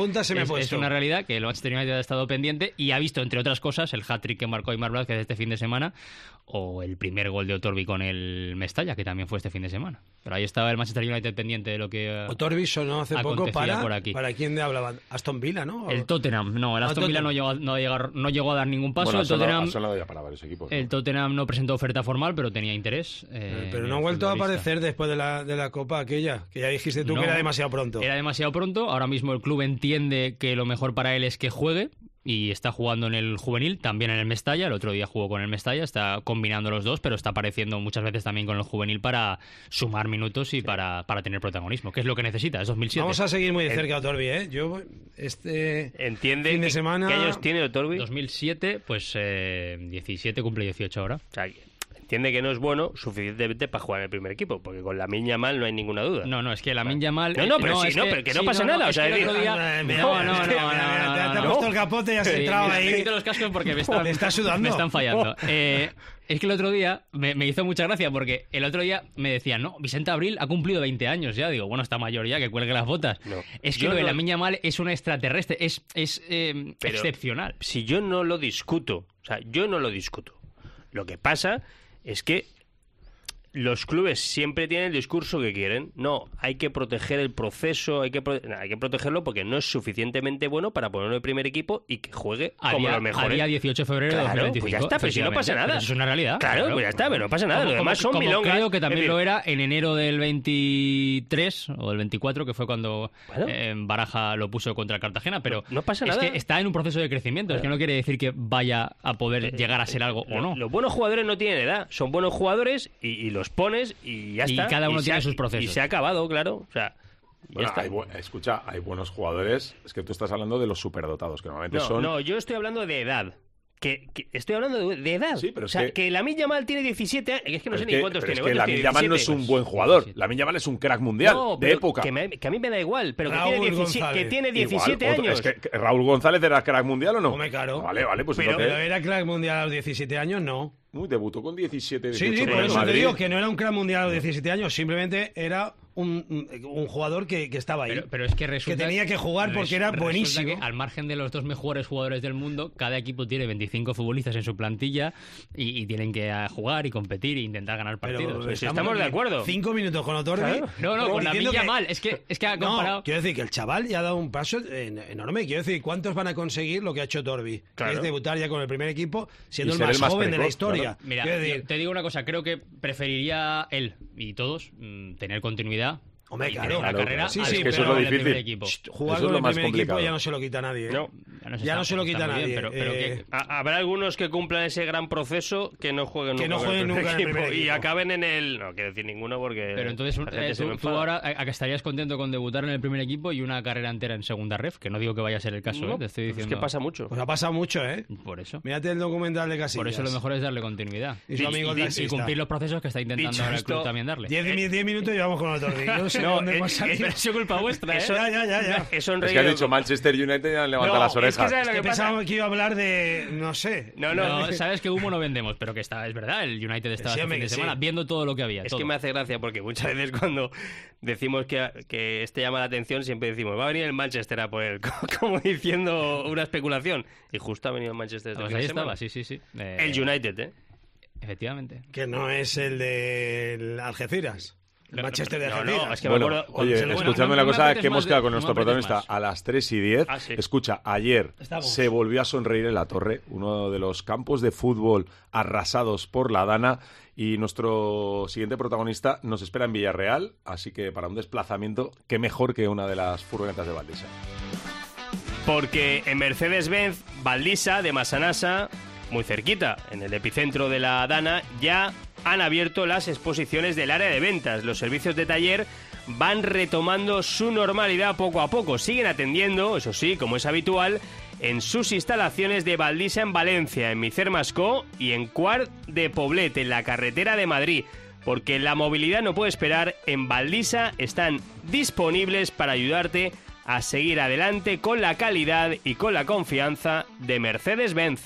es una realidad que el Manchester United ha estado pendiente y ha visto, entre otras cosas, el hat-trick que marcó Aimar Blázquez este fin de semana, o el primer gol de Otorbi con el Mestalla, que también fue este fin de semana. Pero ahí estaba el Manchester United pendiente de lo que Otorbi sonó hace poco para quién le hablaban, Aston Villa, ¿no? El Tottenham, no, el Aston Villa no llegó a dar ningún paso. Bueno, el Tottenham ha sonado ya para varios equipos, ¿no? El Tottenham no presentó oferta formal, pero tenía interés. Pero no ha vuelto a aparecer después de la Copa aquella, que ya dijiste tú que era demasiado pronto. Era demasiado pronto. Ahora mismo el club entiende que lo mejor para él es que juegue, y está jugando en el juvenil, también en el Mestalla. El otro día jugó con el Mestalla, está combinando los dos, pero está apareciendo muchas veces también con el juvenil para sumar minutos y para tener protagonismo, que es lo que necesita. Es 2007. Vamos a seguir muy de cerca a Otorbi, ¿eh? Yo ¿Entiende fin de semana... ¿Qué años tiene Otorbi? 2007, pues 17, cumple 18 ahora. O sea, entiende que no es bueno suficientemente para jugar en el primer equipo, porque con Lamine Yamal no hay ninguna duda. No, es que Lamine Yamal... pero que no pasa nada. O sea, el otro día... Te ha puesto el capote y has entrado ahí. Me quito los cascos porque me están sudando. Me están fallando. Es que el otro día me hizo mucha gracia, porque el otro día me decían, no, Vicente Abril ha cumplido 20 años ya. Digo, bueno, está mayor ya, que cuelgue las botas. No. Es que lo de Lamine Yamal es un extraterrestre, es excepcional. Si yo no lo discuto, Lo que pasa es que los clubes siempre tienen el discurso que quieren. No, hay que proteger el proceso, hay que protegerlo porque no es suficientemente bueno para ponerlo en el primer equipo y que juegue como los mejores. A día 18 de febrero de 2025. Pues ya está, pero si no pasa nada. Pero eso es una realidad. Claro, pues ya está, pero no pasa nada. Lo demás son milongas. Creo que también lo era en enero del 23 o del 24, que fue cuando Baraja lo puso contra el Cartagena, pero no pasa nada. Es que está en un proceso de crecimiento. Es que no quiere decir que vaya a poder llegar a ser algo o no. Los buenos jugadores no tienen edad. Son buenos jugadores y los pones y ya está. Y cada uno tiene sus procesos. Y se ha acabado, claro. O sea, bueno, escucha, hay buenos jugadores. Es que tú estás hablando de los superdotados, que normalmente son... No, yo estoy hablando de edad. Que estoy hablando de edad. Sí, pero que Lamine Yamal tiene 17 años. Es que no sé ni cuántos tiene. Es que Lamine Yamal no es un buen jugador. Lamine Yamal es un crack mundial de época. Que a mí me da igual, pero que tiene 17 años. Es que ¿Raúl González era crack mundial o no? Hombre, claro. Vale, pues pero era crack mundial a los 17 años, no. Debutó con 17. Sí, por eso te digo que no era un crack mundial a los 17 años, simplemente era un jugador que estaba ahí. Pero es que resulta que tenía que jugar porque era buenísimo. Que al margen de los dos mejores jugadores del mundo, cada equipo tiene 25 futbolistas en su plantilla y tienen que jugar y competir e intentar ganar partidos. Pero estamos de acuerdo. 5 minutos con Otorbi. No, con Lamine Yamal. Es que ha comparado. No, quiero decir que el chaval ya ha dado un paso enorme. Quiero decir, ¿cuántos van a conseguir lo que ha hecho Otorbi? Claro. Que es debutar ya con el primer equipo, siendo el más joven de la historia. Claro. Mira, te digo una cosa, creo que preferiría él y todos tener continuidad. Hombre, claro, una carrera. Sí, que eso es lo difícil. Jugar con el primer equipo ya no se lo quita nadie. Ya no se lo quita nadie. Pero habrá algunos que cumplan ese gran proceso que no jueguen nunca en el primer equipo y acaben en el... No quiero decir ninguno porque... Pero entonces tú ahora estarías contento con debutar en el primer equipo y una carrera entera en segunda ref, que no digo que vaya a ser el caso, te estoy diciendo. Es que pasa mucho. Pues ha pasado mucho, Por eso. Mírate el documental de Casillas. Por eso lo mejor es darle continuidad. Y su amigo y cumplir los procesos que está intentando ahora el club también darle. 10 minutos y vamos con Otorbi. sé dónde hemos salido. Ha sido culpa vuestra, ¿eh? Eso, ya. Eso es que has dicho Manchester United y han levantado las orejas. Es que pensaba que iba a hablar de... No sé. No, sabes que humo no vendemos, pero que es verdad, el United estaba este fin de semana viendo todo lo que había. Es que me hace gracia porque muchas veces cuando decimos que este llama la atención, siempre decimos, va a venir el Manchester a por él, como diciendo una especulación. Y justo ha venido el Manchester. Pues ahí estaba, sí. El United, ¿eh? Efectivamente. Que no es el de Algeciras. El Manchester de Algeciras. No, es que me acuerdo... Oye, escuchadme una cosa, que hemos quedado con nuestro protagonista a las 3:10. Sí. Escucha, ayer se volvió a sonreír en la Torre, uno de los campos de fútbol arrasados por la Dana, y nuestro siguiente protagonista nos espera en Villarreal, así que para un desplazamiento, qué mejor que una de las furgonetas de Valdisa. Porque en Mercedes-Benz, Valdisa, de Massanassa, muy cerquita, en el epicentro de la Dana, ya han abierto las exposiciones del área de ventas. Los servicios de taller van retomando su normalidad poco a poco. Siguen atendiendo, eso sí, como es habitual, en sus instalaciones de Valdisa en Valencia, en Micer Mascó y en Quart de Poblet, en la carretera de Madrid. Porque la movilidad no puede esperar, en Valdisa están disponibles para ayudarte a seguir adelante con la calidad y con la confianza de Mercedes-Benz.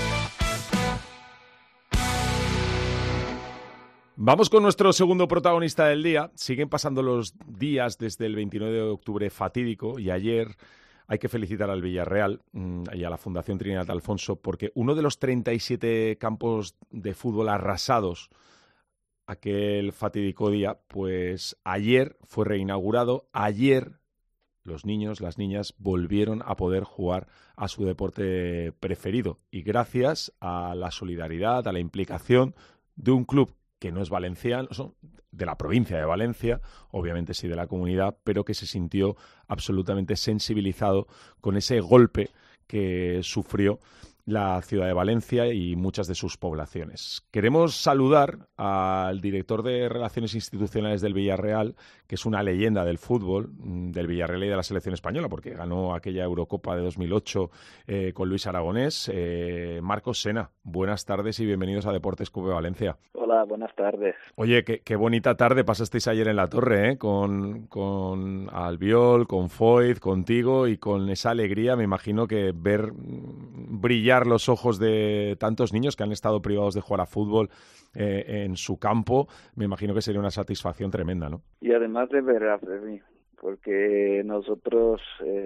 Vamos con nuestro segundo protagonista del día. Siguen pasando los días desde el 29 de octubre fatídico y ayer hay que felicitar al Villarreal y a la Fundación Trinidad Alfonso porque uno de los 37 campos de fútbol arrasados aquel fatídico día, pues ayer fue reinaugurado. Ayer los niños, las niñas volvieron a poder jugar a su deporte preferido y gracias a la solidaridad, a la implicación de un club que no es valenciano, de la provincia de Valencia, obviamente sí de la comunidad, pero que se sintió absolutamente sensibilizado con ese golpe que sufrió la ciudad de Valencia y muchas de sus poblaciones. Queremos saludar al director de Relaciones Institucionales del Villarreal, que es una leyenda del fútbol, del Villarreal y de la selección española, porque ganó aquella Eurocopa de 2008 con Luis Aragonés. Marcos Sena, buenas tardes y bienvenidos a Deportes Cope Valencia. Hola, buenas tardes. Oye, qué bonita tarde pasasteis ayer en la Torre, ¿eh? Con Albiol, con Foyt, contigo y con esa alegría, me imagino que ver brillar los ojos de tantos niños que han estado privados de jugar a fútbol en su campo, me imagino que sería una satisfacción tremenda, ¿no? Y además de verdad, porque nosotros,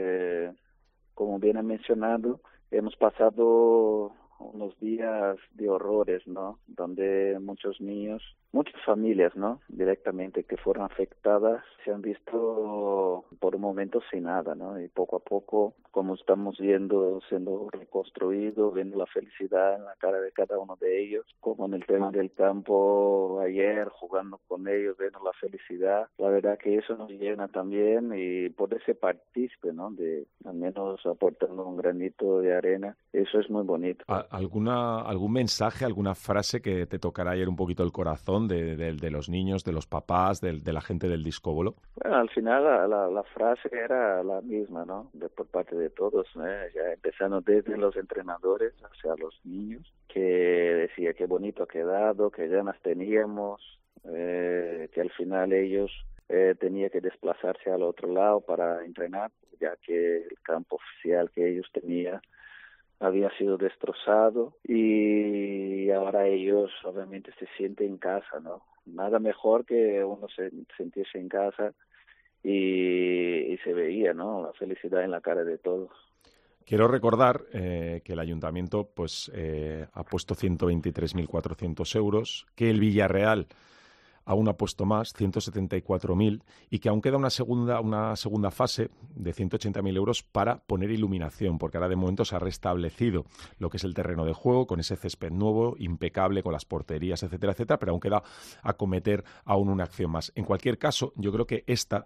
como bien ha mencionado, hemos pasado unos días de horrores, ¿no? Donde muchos niños, muchas familias, ¿no? Directamente que fueron afectadas, se han visto por momentos sin nada, ¿no? Y poco a poco, como estamos viendo, siendo reconstruido, viendo la felicidad en la cara de cada uno de ellos, como en el tema del campo ayer, jugando con ellos, viendo la felicidad. La verdad que eso nos llena también y poder ser partícipe, ¿no? De al menos aportando un granito de arena. Eso es muy bonito. ¿Algún mensaje, alguna frase que te tocará ayer un poquito el corazón de los niños, de los papás, de la gente del discóbolo? Bueno, al final la frase era la misma, ¿no? Por parte de todos, ya empezando desde los entrenadores hacia los niños, que decía qué bonito ha quedado, qué ganas teníamos, que al final ellos tenían que desplazarse al otro lado para entrenar, ya que el campo oficial que ellos tenían había sido destrozado y ahora ellos obviamente se sienten en casa, ¿no? Nada mejor que uno sentirse en casa y se veía, ¿no? La felicidad en la cara de todos. Quiero recordar que el ayuntamiento pues ha puesto 123.400 euros, que el Villarreal aún ha puesto más, 174.000, y que aún queda una segunda fase de 180.000 euros para poner iluminación, porque ahora de momento se ha restablecido lo que es el terreno de juego, con ese césped nuevo, impecable, con las porterías, etcétera, etcétera, pero aún queda acometer aún una acción más. En cualquier caso, yo creo que esta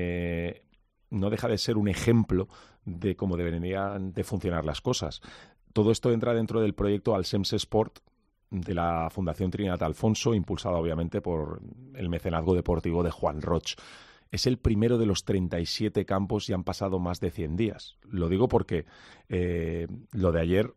no deja de ser un ejemplo de cómo deberían de funcionar las cosas. Todo esto entra dentro del proyecto Alsems Sport, de la Fundación Trinidad Alfonso, impulsada obviamente por el mecenazgo deportivo de Juan Roch. Es el primero de los 37 campos y han pasado más de 100 días. Lo digo porque lo de ayer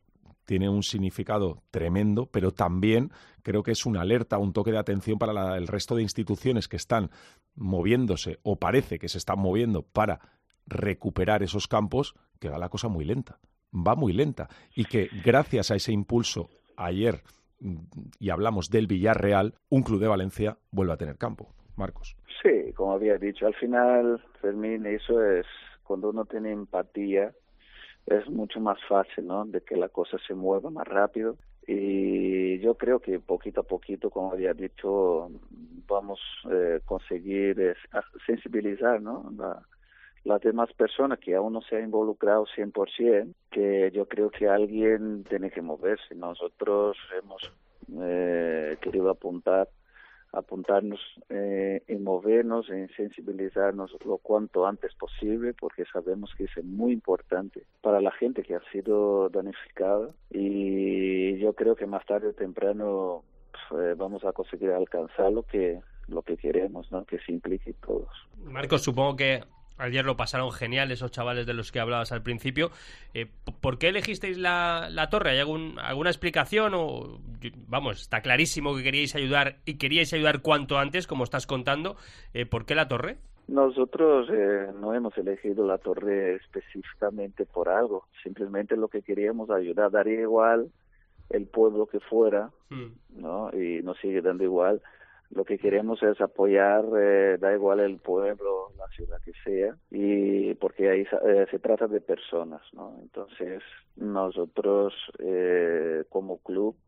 tiene un significado tremendo, pero también creo que es una alerta, un toque de atención para el resto de instituciones que están moviéndose, o parece que se están moviendo para recuperar esos campos, que va la cosa muy lenta, y que gracias a ese impulso ayer, y hablamos del Villarreal, un club de Valencia vuelve a tener campo. Marcos. Sí, como había dicho, al final, Fermín, eso es, cuando uno tiene empatía, es mucho más fácil, ¿no?, de que la cosa se mueva más rápido. Y yo creo que poquito a poquito, como había dicho, vamos a conseguir sensibilizar, ¿no?, las demás personas que aún no se han involucrado 100%, que yo creo que alguien tiene que moverse. Nosotros hemos querido apuntarnos en movernos, en sensibilizarnos lo cuanto antes posible, porque sabemos que es muy importante para la gente que ha sido damnificada, y yo creo que más tarde o temprano vamos a conseguir alcanzar lo que queremos, ¿no?, que se implique todos. Marcos, supongo que ayer lo pasaron genial esos chavales de los que hablabas al principio. ¿Por qué elegisteis la Torre? ¿Hay alguna explicación? Vamos, está clarísimo que queríais ayudar cuanto antes, como estás contando. ¿Por qué la Torre? Nosotros no hemos elegido la Torre específicamente por algo. Simplemente lo que queríamos ayudar, daría igual el pueblo que fuera, ¿no? Y nos sigue dando igual. Lo que queremos es apoyar, da igual el pueblo, la ciudad que sea, y porque ahí se trata de personas, ¿no? Entonces, nosotros como club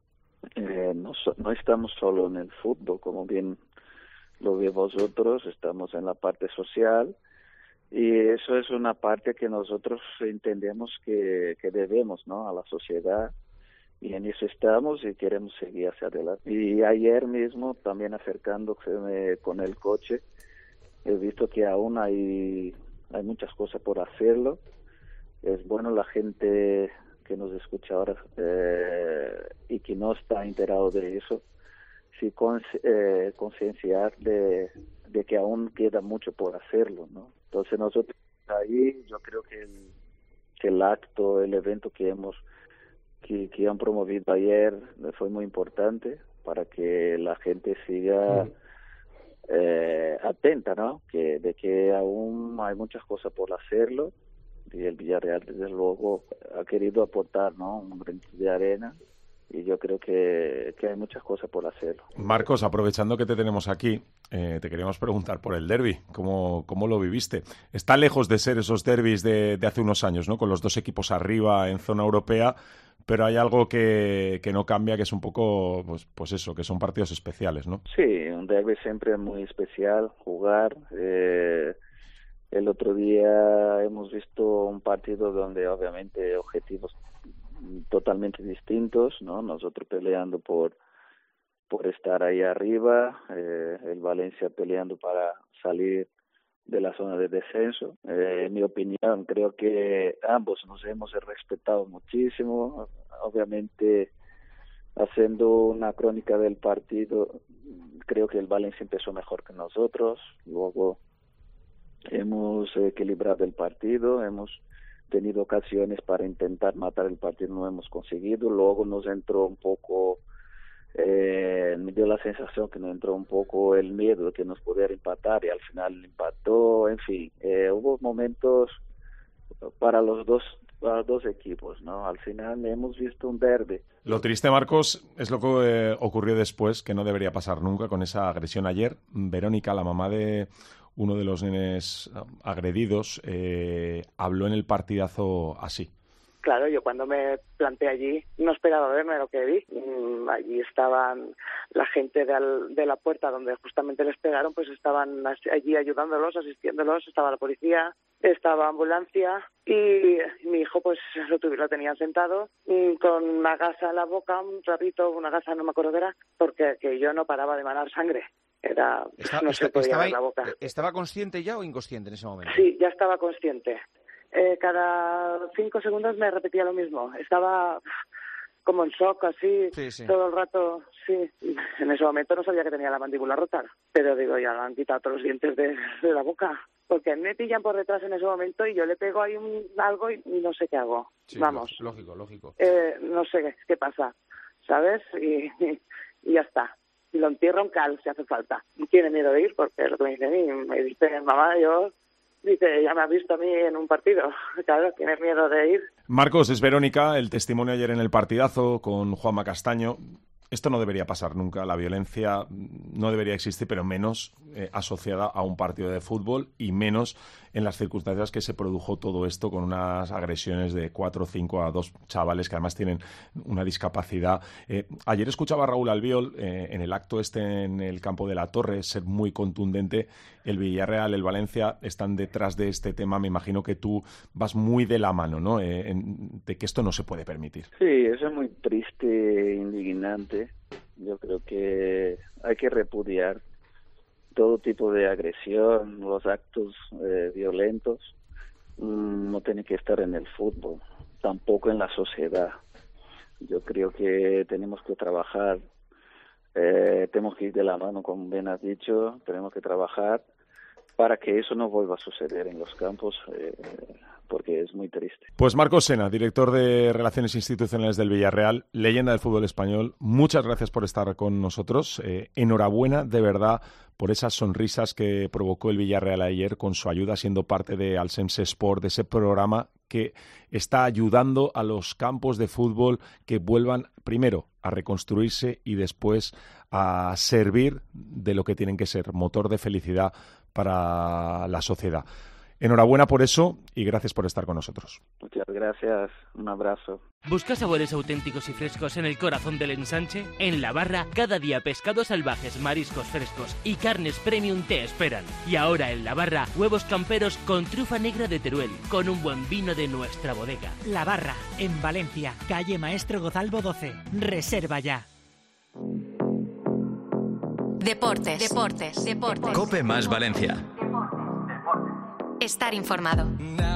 no estamos solo en el fútbol, como bien lo ve vosotros, estamos en la parte social, y eso es una parte que nosotros entendemos que debemos, ¿no?, a la sociedad. Y en eso estamos y queremos seguir hacia adelante. Y ayer mismo, también acercándose con el coche, he visto que aún hay muchas cosas por hacerlo. Es bueno la gente que nos escucha ahora y que no está enterado de eso, sí concienciar de que aún queda mucho por hacerlo, ¿no? Entonces nosotros ahí, yo creo que el acto, el evento que han promovido ayer fue muy importante para que la gente siga atenta, ¿no?, de que aún hay muchas cosas por hacerlo, y el Villarreal desde luego ha querido aportar, ¿no?, un granito de arena, y yo creo que hay muchas cosas por hacerlo. Marcos, aprovechando que te tenemos aquí, te queríamos preguntar por el derbi. ¿Cómo lo viviste? Está lejos de ser esos derbis de hace unos años, ¿no?, con los dos equipos arriba en zona europea, pero hay algo que no cambia, que es un poco, pues eso, que son partidos especiales, ¿no? Sí, un derbi siempre es muy especial, jugar. El otro día hemos visto un partido donde obviamente objetivos totalmente distintos, ¿no? Nosotros peleando por estar ahí arriba, el Valencia peleando para salir de la zona de descenso. En mi opinión, creo que ambos nos hemos respetado muchísimo. Obviamente, haciendo una crónica del partido, creo que el Valencia empezó mejor que nosotros. Luego hemos equilibrado el partido, hemos tenido ocasiones para intentar matar el partido, no hemos conseguido. Luego nos entró un poco, me dio la sensación que nos entró un poco el miedo de que nos pudiera empatar, y al final empató. En fin, hubo momentos para los dos equipos, ¿no? Al final hemos visto un derbi. Lo triste, Marcos, es lo que ocurrió después, que no debería pasar nunca, con esa agresión ayer. Verónica, la mamá de uno de los nenes agredidos, habló en el partidazo así. Claro, yo cuando me planté allí no esperaba verme lo que vi. Allí estaban la gente de la puerta donde justamente les pegaron, pues estaban allí ayudándolos, asistiéndolos, estaba la policía, estaba ambulancia, y mi hijo pues lo tenían sentado con una gasa en la boca, un trapito, una gasa, no me acuerdo qué era, porque que yo no paraba de manar sangre. No se podía ver la boca. ¿Estaba consciente ya o inconsciente en ese momento? Sí, ya estaba consciente. Cada 5 segundos me repetía lo mismo. Estaba como en shock, así, Sí. todo el rato, sí. En ese momento no sabía que tenía la mandíbula rota, pero digo, ya le han quitado todos los dientes de la boca, porque me pillan por detrás en ese momento y yo le pego ahí algo y no sé qué hago. Sí, Vamos. Lógico. No sé qué pasa, ¿sabes? Y ya está. Y lo entierro en cal si hace falta. Y tiene miedo de ir porque es lo que me dice a mí. Me dice, mamá, dice, ya me has visto a mí en un partido. Claro, tiene miedo de ir. Marcos, es Verónica, el testimonio ayer en el partidazo con Juanma Castaño. Esto no debería pasar nunca, la violencia no debería existir, pero menos asociada a un partido de fútbol y menos en las circunstancias que se produjo todo esto con unas agresiones de 4 o 5 a 2 chavales que además tienen una discapacidad. Ayer escuchaba a Raúl Albiol en el acto en el campo de la Torre ser muy contundente. El Villarreal, el Valencia están detrás de este tema. Me imagino que tú vas muy de la mano, ¿no? De que esto no se puede permitir. Sí, eso es muy triste e indignante. Yo creo que hay que repudiar todo tipo de agresión, los actos violentos. No tienen que estar en el fútbol, tampoco en la sociedad. Yo creo que tenemos que trabajar, tenemos que ir de la mano, como bien has dicho, tenemos que trabajar para que eso no vuelva a suceder en los campos, porque es muy triste. Pues Marcos Sena, director de Relaciones Institucionales del Villarreal, leyenda del fútbol español, muchas gracias por estar con nosotros. Enhorabuena, de verdad, por esas sonrisas que provocó el Villarreal ayer con su ayuda, siendo parte de Alsense Sport, de ese programa que está ayudando a los campos de fútbol que vuelvan primero a reconstruirse y después a servir de lo que tienen que ser, motor de felicidad para la sociedad. Enhorabuena por eso y gracias por estar con nosotros. Muchas gracias, un abrazo. ¿Busca sabores auténticos y frescos en el corazón del ensanche? En La Barra, cada día pescados salvajes, mariscos frescos y carnes premium te esperan. Y ahora en La Barra, huevos camperos con trufa negra de Teruel, con un buen vino de nuestra bodega. La Barra, en Valencia, calle Maestro Gozalbo 12. Reserva ya. Deportes. COPE más Valencia. Estar informado.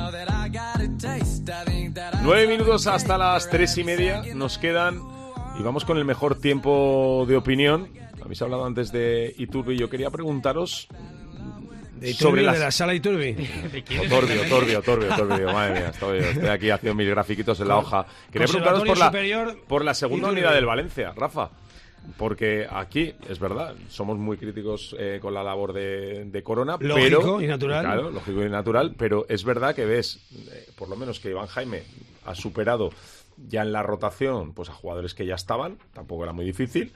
9 minutos hasta las 3:30 nos quedan y vamos con el mejor tiempo de opinión. Habéis hablado antes de Iturbi. Yo quería preguntaros sobre de la sala Iturbi. Torbio, madre mía, estoy aquí haciendo mis grafiquitos en la hoja. Quería preguntaros por la segunda Iturbi. unidad del Valencia, Rafa. Porque aquí, es verdad, somos muy críticos con la labor de Corona. Lógico y natural. Claro, lógico y natural, pero es verdad que ves, por lo menos que Iván Jaime ha superado ya en la rotación pues a jugadores que ya estaban, tampoco era muy difícil,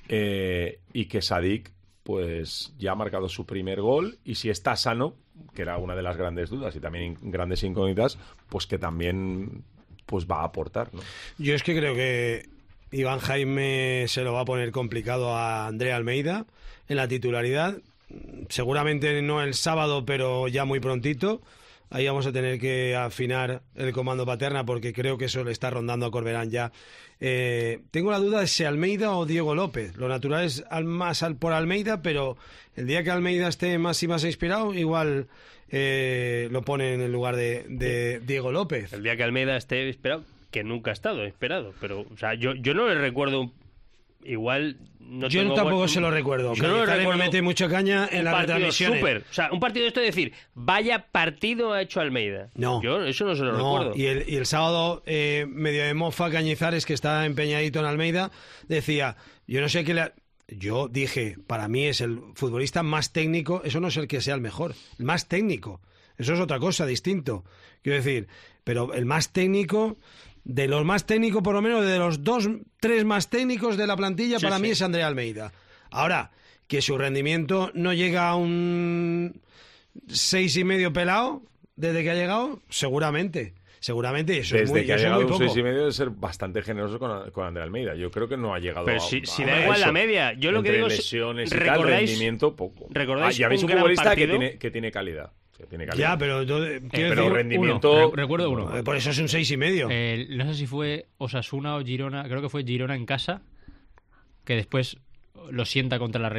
y que Sadik pues ya ha marcado su primer gol, y si está sano, que era una de las grandes dudas y también grandes incógnitas, pues que también pues va a aportar, ¿no? Yo es que creo que Iván Jaime se lo va a poner complicado a André Almeida en la titularidad. Seguramente no el sábado, pero ya muy prontito. Ahí vamos a tener que afinar el comando Paterna porque creo que eso le está rondando a Corberán ya. Tengo la duda de si Almeida o Diego López. Lo natural es más por Almeida, pero el día que Almeida esté más y más inspirado, igual lo pone en el lugar de Diego López. El día que Almeida esté inspirado, que nunca ha estado esperado, pero o sea, yo no le recuerdo igual. Yo tampoco se lo recuerdo. Yo no le recuerdo. Mete mucha caña en las retransmisiones. Súper. O sea, un partido de esto de decir, vaya partido ha hecho Almeida. No. Yo eso no se lo recuerdo. Y el sábado, medio de mofa, Cañizares, que está empeñadito en Almeida, decía, yo no sé qué le... Yo dije, para mí es el futbolista más técnico, eso no es el que sea el mejor, el más técnico. Eso es otra cosa, distinto. Quiero decir, pero el más técnico... De los más técnicos, por lo menos de los 2-3 más técnicos de la plantilla, para mí es André Almeida. Ahora, que su rendimiento no llega a un 6,5 pelado desde que ha llegado, seguramente. Seguramente, eso desde es muy, que ha eso llegado es muy un poco. 6,5 debe ser bastante generoso con André Almeida. Yo creo que no ha llegado pero si da igual eso. la media. Yo lo que digo es, lesiones y tal, rendimiento poco. ¿Recordáis ya veis un futbolista que tiene calidad. Ya, pero pero rendimiento... Recuerdo uno. Por eso es un 6,5. No sé si fue Osasuna o Girona, creo que fue Girona en casa, que después lo sienta contra la Real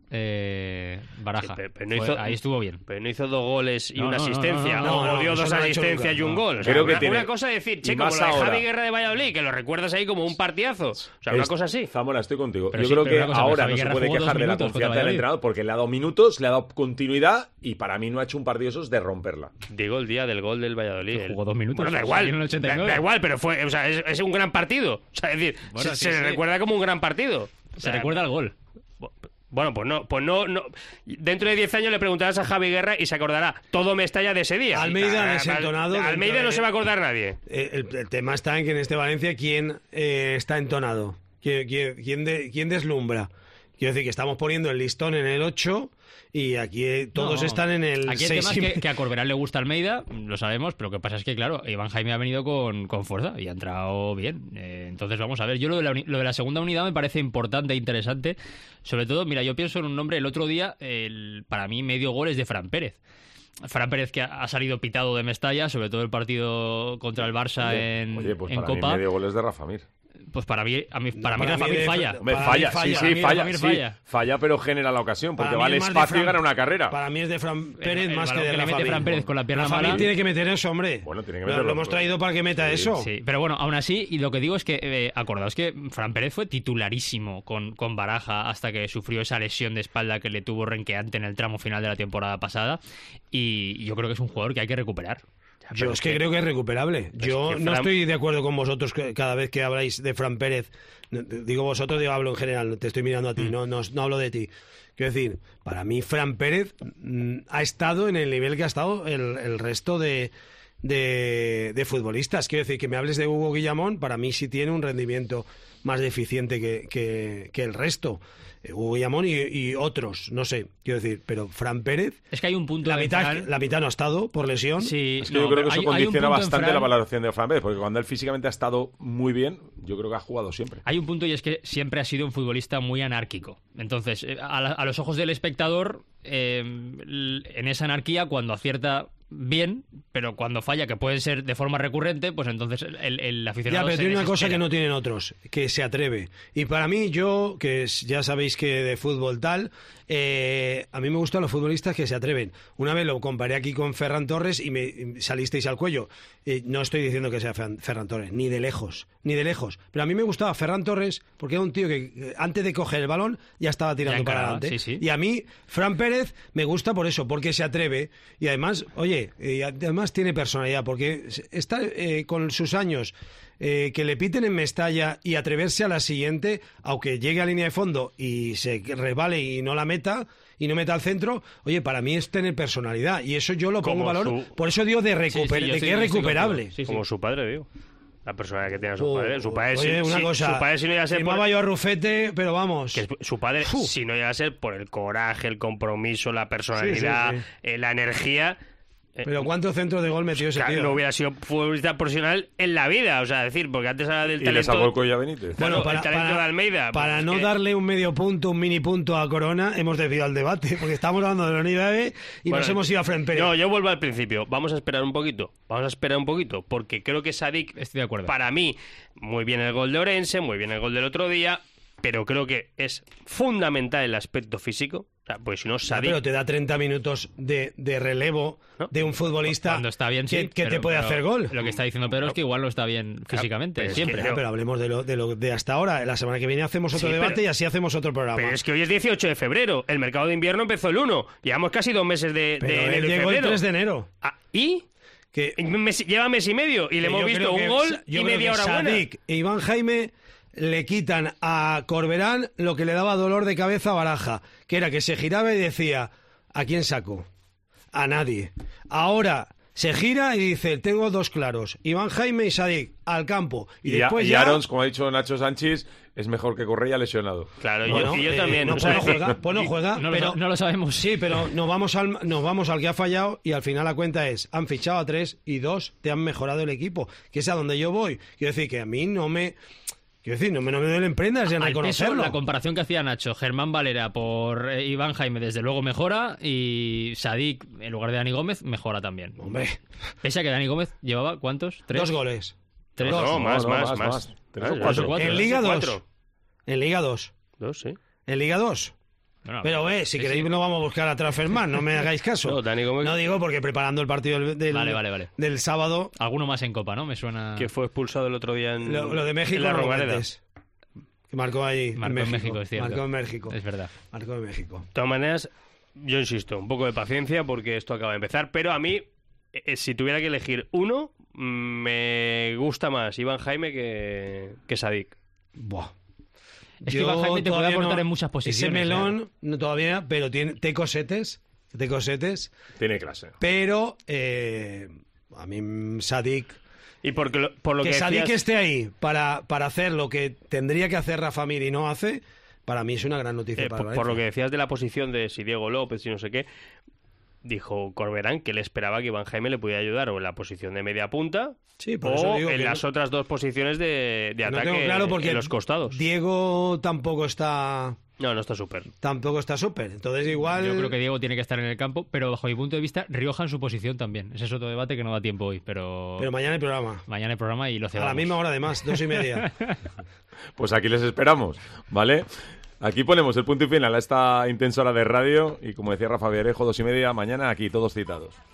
Baraja. Pero ahí estuvo bien. Pero no hizo 2 goles y una asistencia. No, dio 2 asistencias y un gol. O sea, una cosa es decir, Checo, con la de Javi Guerra de Valladolid, que lo recuerdas ahí como un partidazo. O sea, una cosa así. Zamora, estoy contigo. Pero yo sí, creo pero que ahora no se puede jugó 2 quejar de la minutos confianza del entrenador porque le ha dado minutos, le ha dado continuidad y para mí no ha hecho un partido esos de romperla. Digo el día del gol del Valladolid. Jugó 2 minutos. Bueno, da igual, pero fue, o sea, es un gran partido. O sea, es decir, se recuerda como un gran partido. Se recuerda el gol. Bueno, pues no. Dentro de 10 años le preguntarás a Javi Guerra y se acordará todo Mestalla de ese día. Almeida desentonado. Almeida no se va a acordar nadie. El tema está en que en este Valencia, ¿quién está entonado? ¿Quién deslumbra? Quiero decir que estamos poniendo el listón en el 8 y aquí todos están en el 6. Aquí el tema es que a Corberán le gusta Almeida, lo sabemos, pero lo que pasa es que, claro, Iván Jaime ha venido con fuerza y ha entrado bien. Entonces, vamos a ver. Yo lo de la segunda unidad me parece importante e interesante. Sobre todo, mira, yo pienso en un nombre. El otro día, para mí, medio gol es de Fran Pérez. Fran Pérez, que ha salido pitado de Mestalla, sobre todo el partido contra el Barça en Copa. Mí medio gol es de Rafa Mir. Pues para mí Rafa Mir falla. Falla, pero genera la ocasión, porque va al espacio y gana una carrera. Para mí es de Fran Pérez más que de Rafa Mir. Rafa Mir. Fran Pérez con la pierna mala. Mir tiene que meter eso, hombre. Bueno, tiene que meterlo. Lo hemos traído para que meta eso. Sí, pero bueno, aún así, y lo que digo es que, acordaos que Fran Pérez fue titularísimo con Baraja hasta que sufrió esa lesión de espalda que le tuvo renqueante en el tramo final de la temporada pasada, y yo creo que es un jugador que hay que recuperar. Yo es que creo que es recuperable. Yo no estoy de acuerdo con vosotros cada vez que habláis de Fran Pérez. Digo vosotros, hablo en general, te estoy mirando a ti, no hablo de ti. Quiero decir, para mí Fran Pérez ha estado en el nivel que ha estado el resto de futbolistas. Quiero decir, que me hables de Hugo Guillamón, para mí sí tiene un rendimiento más deficiente que el resto. Hugo Guillamón y otros, no sé, quiero decir, pero Fran Pérez... Es que hay un punto la mitad no ha estado por lesión. Sí, es que yo creo que eso condiciona bastante la valoración de Fran Pérez, porque cuando él físicamente ha estado muy bien, yo creo que ha jugado siempre. Hay un punto y es que siempre ha sido un futbolista muy anárquico. Entonces, a los ojos del espectador, en esa anarquía, cuando acierta bien, pero cuando falla, que puede ser de forma recurrente, pues entonces el aficionado... Ya, pero tiene una cosa desespera. que no tienen otros, que se atreve. Y para mí, yo, ya sabéis que de fútbol tal, a mí me gustan los futbolistas que se atreven. Una vez lo comparé aquí con Ferran Torres y me salisteis al cuello. No estoy diciendo que sea Ferran Torres, ni de lejos. Pero a mí me gustaba Ferran Torres porque era un tío que antes de coger el balón ya estaba tirando para adelante. Sí. Y a mí, Fran Pérez me gusta por eso, porque se atreve. Y además, además tiene personalidad, porque está con sus años... que le piten en Mestalla y atreverse a la siguiente, aunque llegue a línea de fondo y se resbale y no la meta y no meta al centro, para mí es tener personalidad y eso yo lo pongo en valor. Por eso digo de que es recuperable. Como su padre, digo. La personalidad que tiene su padre. Su padre, su padre si no iba a ser yo a Rufete, pero vamos. Que su padre, si no iba a ser por el coraje, el compromiso, la personalidad, la energía... Pero ¿cuántos centros de gol metió ese tío? No hubiera sido futbolista profesional en la vida, o sea, decir, porque antes era del talento... Y le salvó el cuello a Benítez. Bueno, el talento de Almeida. Para no darle un medio punto, un mini punto a Corona, hemos desviado al debate, porque estamos hablando de la unidad y nos hemos ido a Fran Pérez. No, yo vuelvo al principio. Vamos a esperar un poquito, porque creo que Sadik, estoy de acuerdo. Para mí, muy bien el gol de Orense, muy bien el gol del otro día, pero creo que es fundamental el aspecto físico. O sea, pues si no, Sadik... Pero te da 30 minutos de relevo de un futbolista cuando está bien, que te puede hacer gol. Lo que está diciendo Pedro es que igual no está bien físicamente, siempre. Pero hablemos de hasta ahora. La semana que viene hacemos otro debate y así hacemos otro programa. Pero es que hoy es 18 de febrero. El mercado de invierno empezó el 1. Llevamos casi 2 meses de enero y llegó febrero. El 3 de enero. ¿Y? Lleva mes y medio y le hemos visto un gol y media hora buena. Sadik e Iván Jaime le quitan a Corberán lo que le daba dolor de cabeza a Baraja, que era que se giraba y decía, ¿a quién saco? A nadie. Ahora se gira y dice, tengo 2 claros, Iván Jaime y Sadik, al campo. Y después Arons, como ha dicho Nacho Sánchez, es mejor que Correa lesionado. Claro, yo también. No juega, pero no lo sabemos. Sí, pero nos vamos al que ha fallado y al final la cuenta es, han fichado a 3 y 2 te han mejorado el equipo, que es a donde yo voy. Quiero decir que a mí no me duelen prendas en reconocerlo. La comparación que hacía Nacho, Germán Valera por Iván Jaime, desde luego mejora, y Sadik, en lugar de Dani Gómez, mejora también. Hombre. Pese a que Dani Gómez llevaba, ¿cuántos? 3. 2 goles. 3. No, más. 3 o 4. En Liga 2. En Liga 2. 2, sí. En Liga 2. Bueno, pero si queréis no vamos a buscar a Transfermarkt, no me hagáis caso. No, Dani Gómez... no digo porque preparando el partido Vale. del sábado... Alguno más en Copa, ¿no? Me suena... Que fue expulsado el otro día en... Lo de México, en la Romareda. Que marcó ahí. Marcó en México, es cierto. Marcó en México. Es verdad. Marcó en México. De todas maneras, yo insisto, un poco de paciencia porque esto acaba de empezar, pero a mí, si tuviera que elegir uno, me gusta más Iván Jaime que Sadik. Buah. Es que Iván Jaime te puede aportar en muchas posiciones. Ese melón, no todavía, pero tiene cosetes. Tiene clase. Pero a mí Sadik... Y por lo que Sadik decías... esté ahí para hacer lo que tendría que hacer Rafa Mir y no hace, para mí es una gran noticia para por lo que decías de la posición de si Diego López y no sé qué, dijo Corberán que él esperaba que Iván Jaime le pudiera ayudar o en la posición de media punta o en las otras dos posiciones de ataque claro, porque en los costados. Diego tampoco está... No está súper. Tampoco está súper. Entonces igual... Yo creo que Diego tiene que estar en el campo, pero bajo mi punto de vista, Rioja en su posición también. Ese es otro debate que no da tiempo hoy, pero mañana hay programa. Mañana hay programa y lo cebamos. A la misma hora además, 2:30. Pues aquí les esperamos, ¿vale? Aquí ponemos el punto y final a esta intensa hora de radio y como decía Rafa Villarejo, 2:30, mañana aquí todos citados.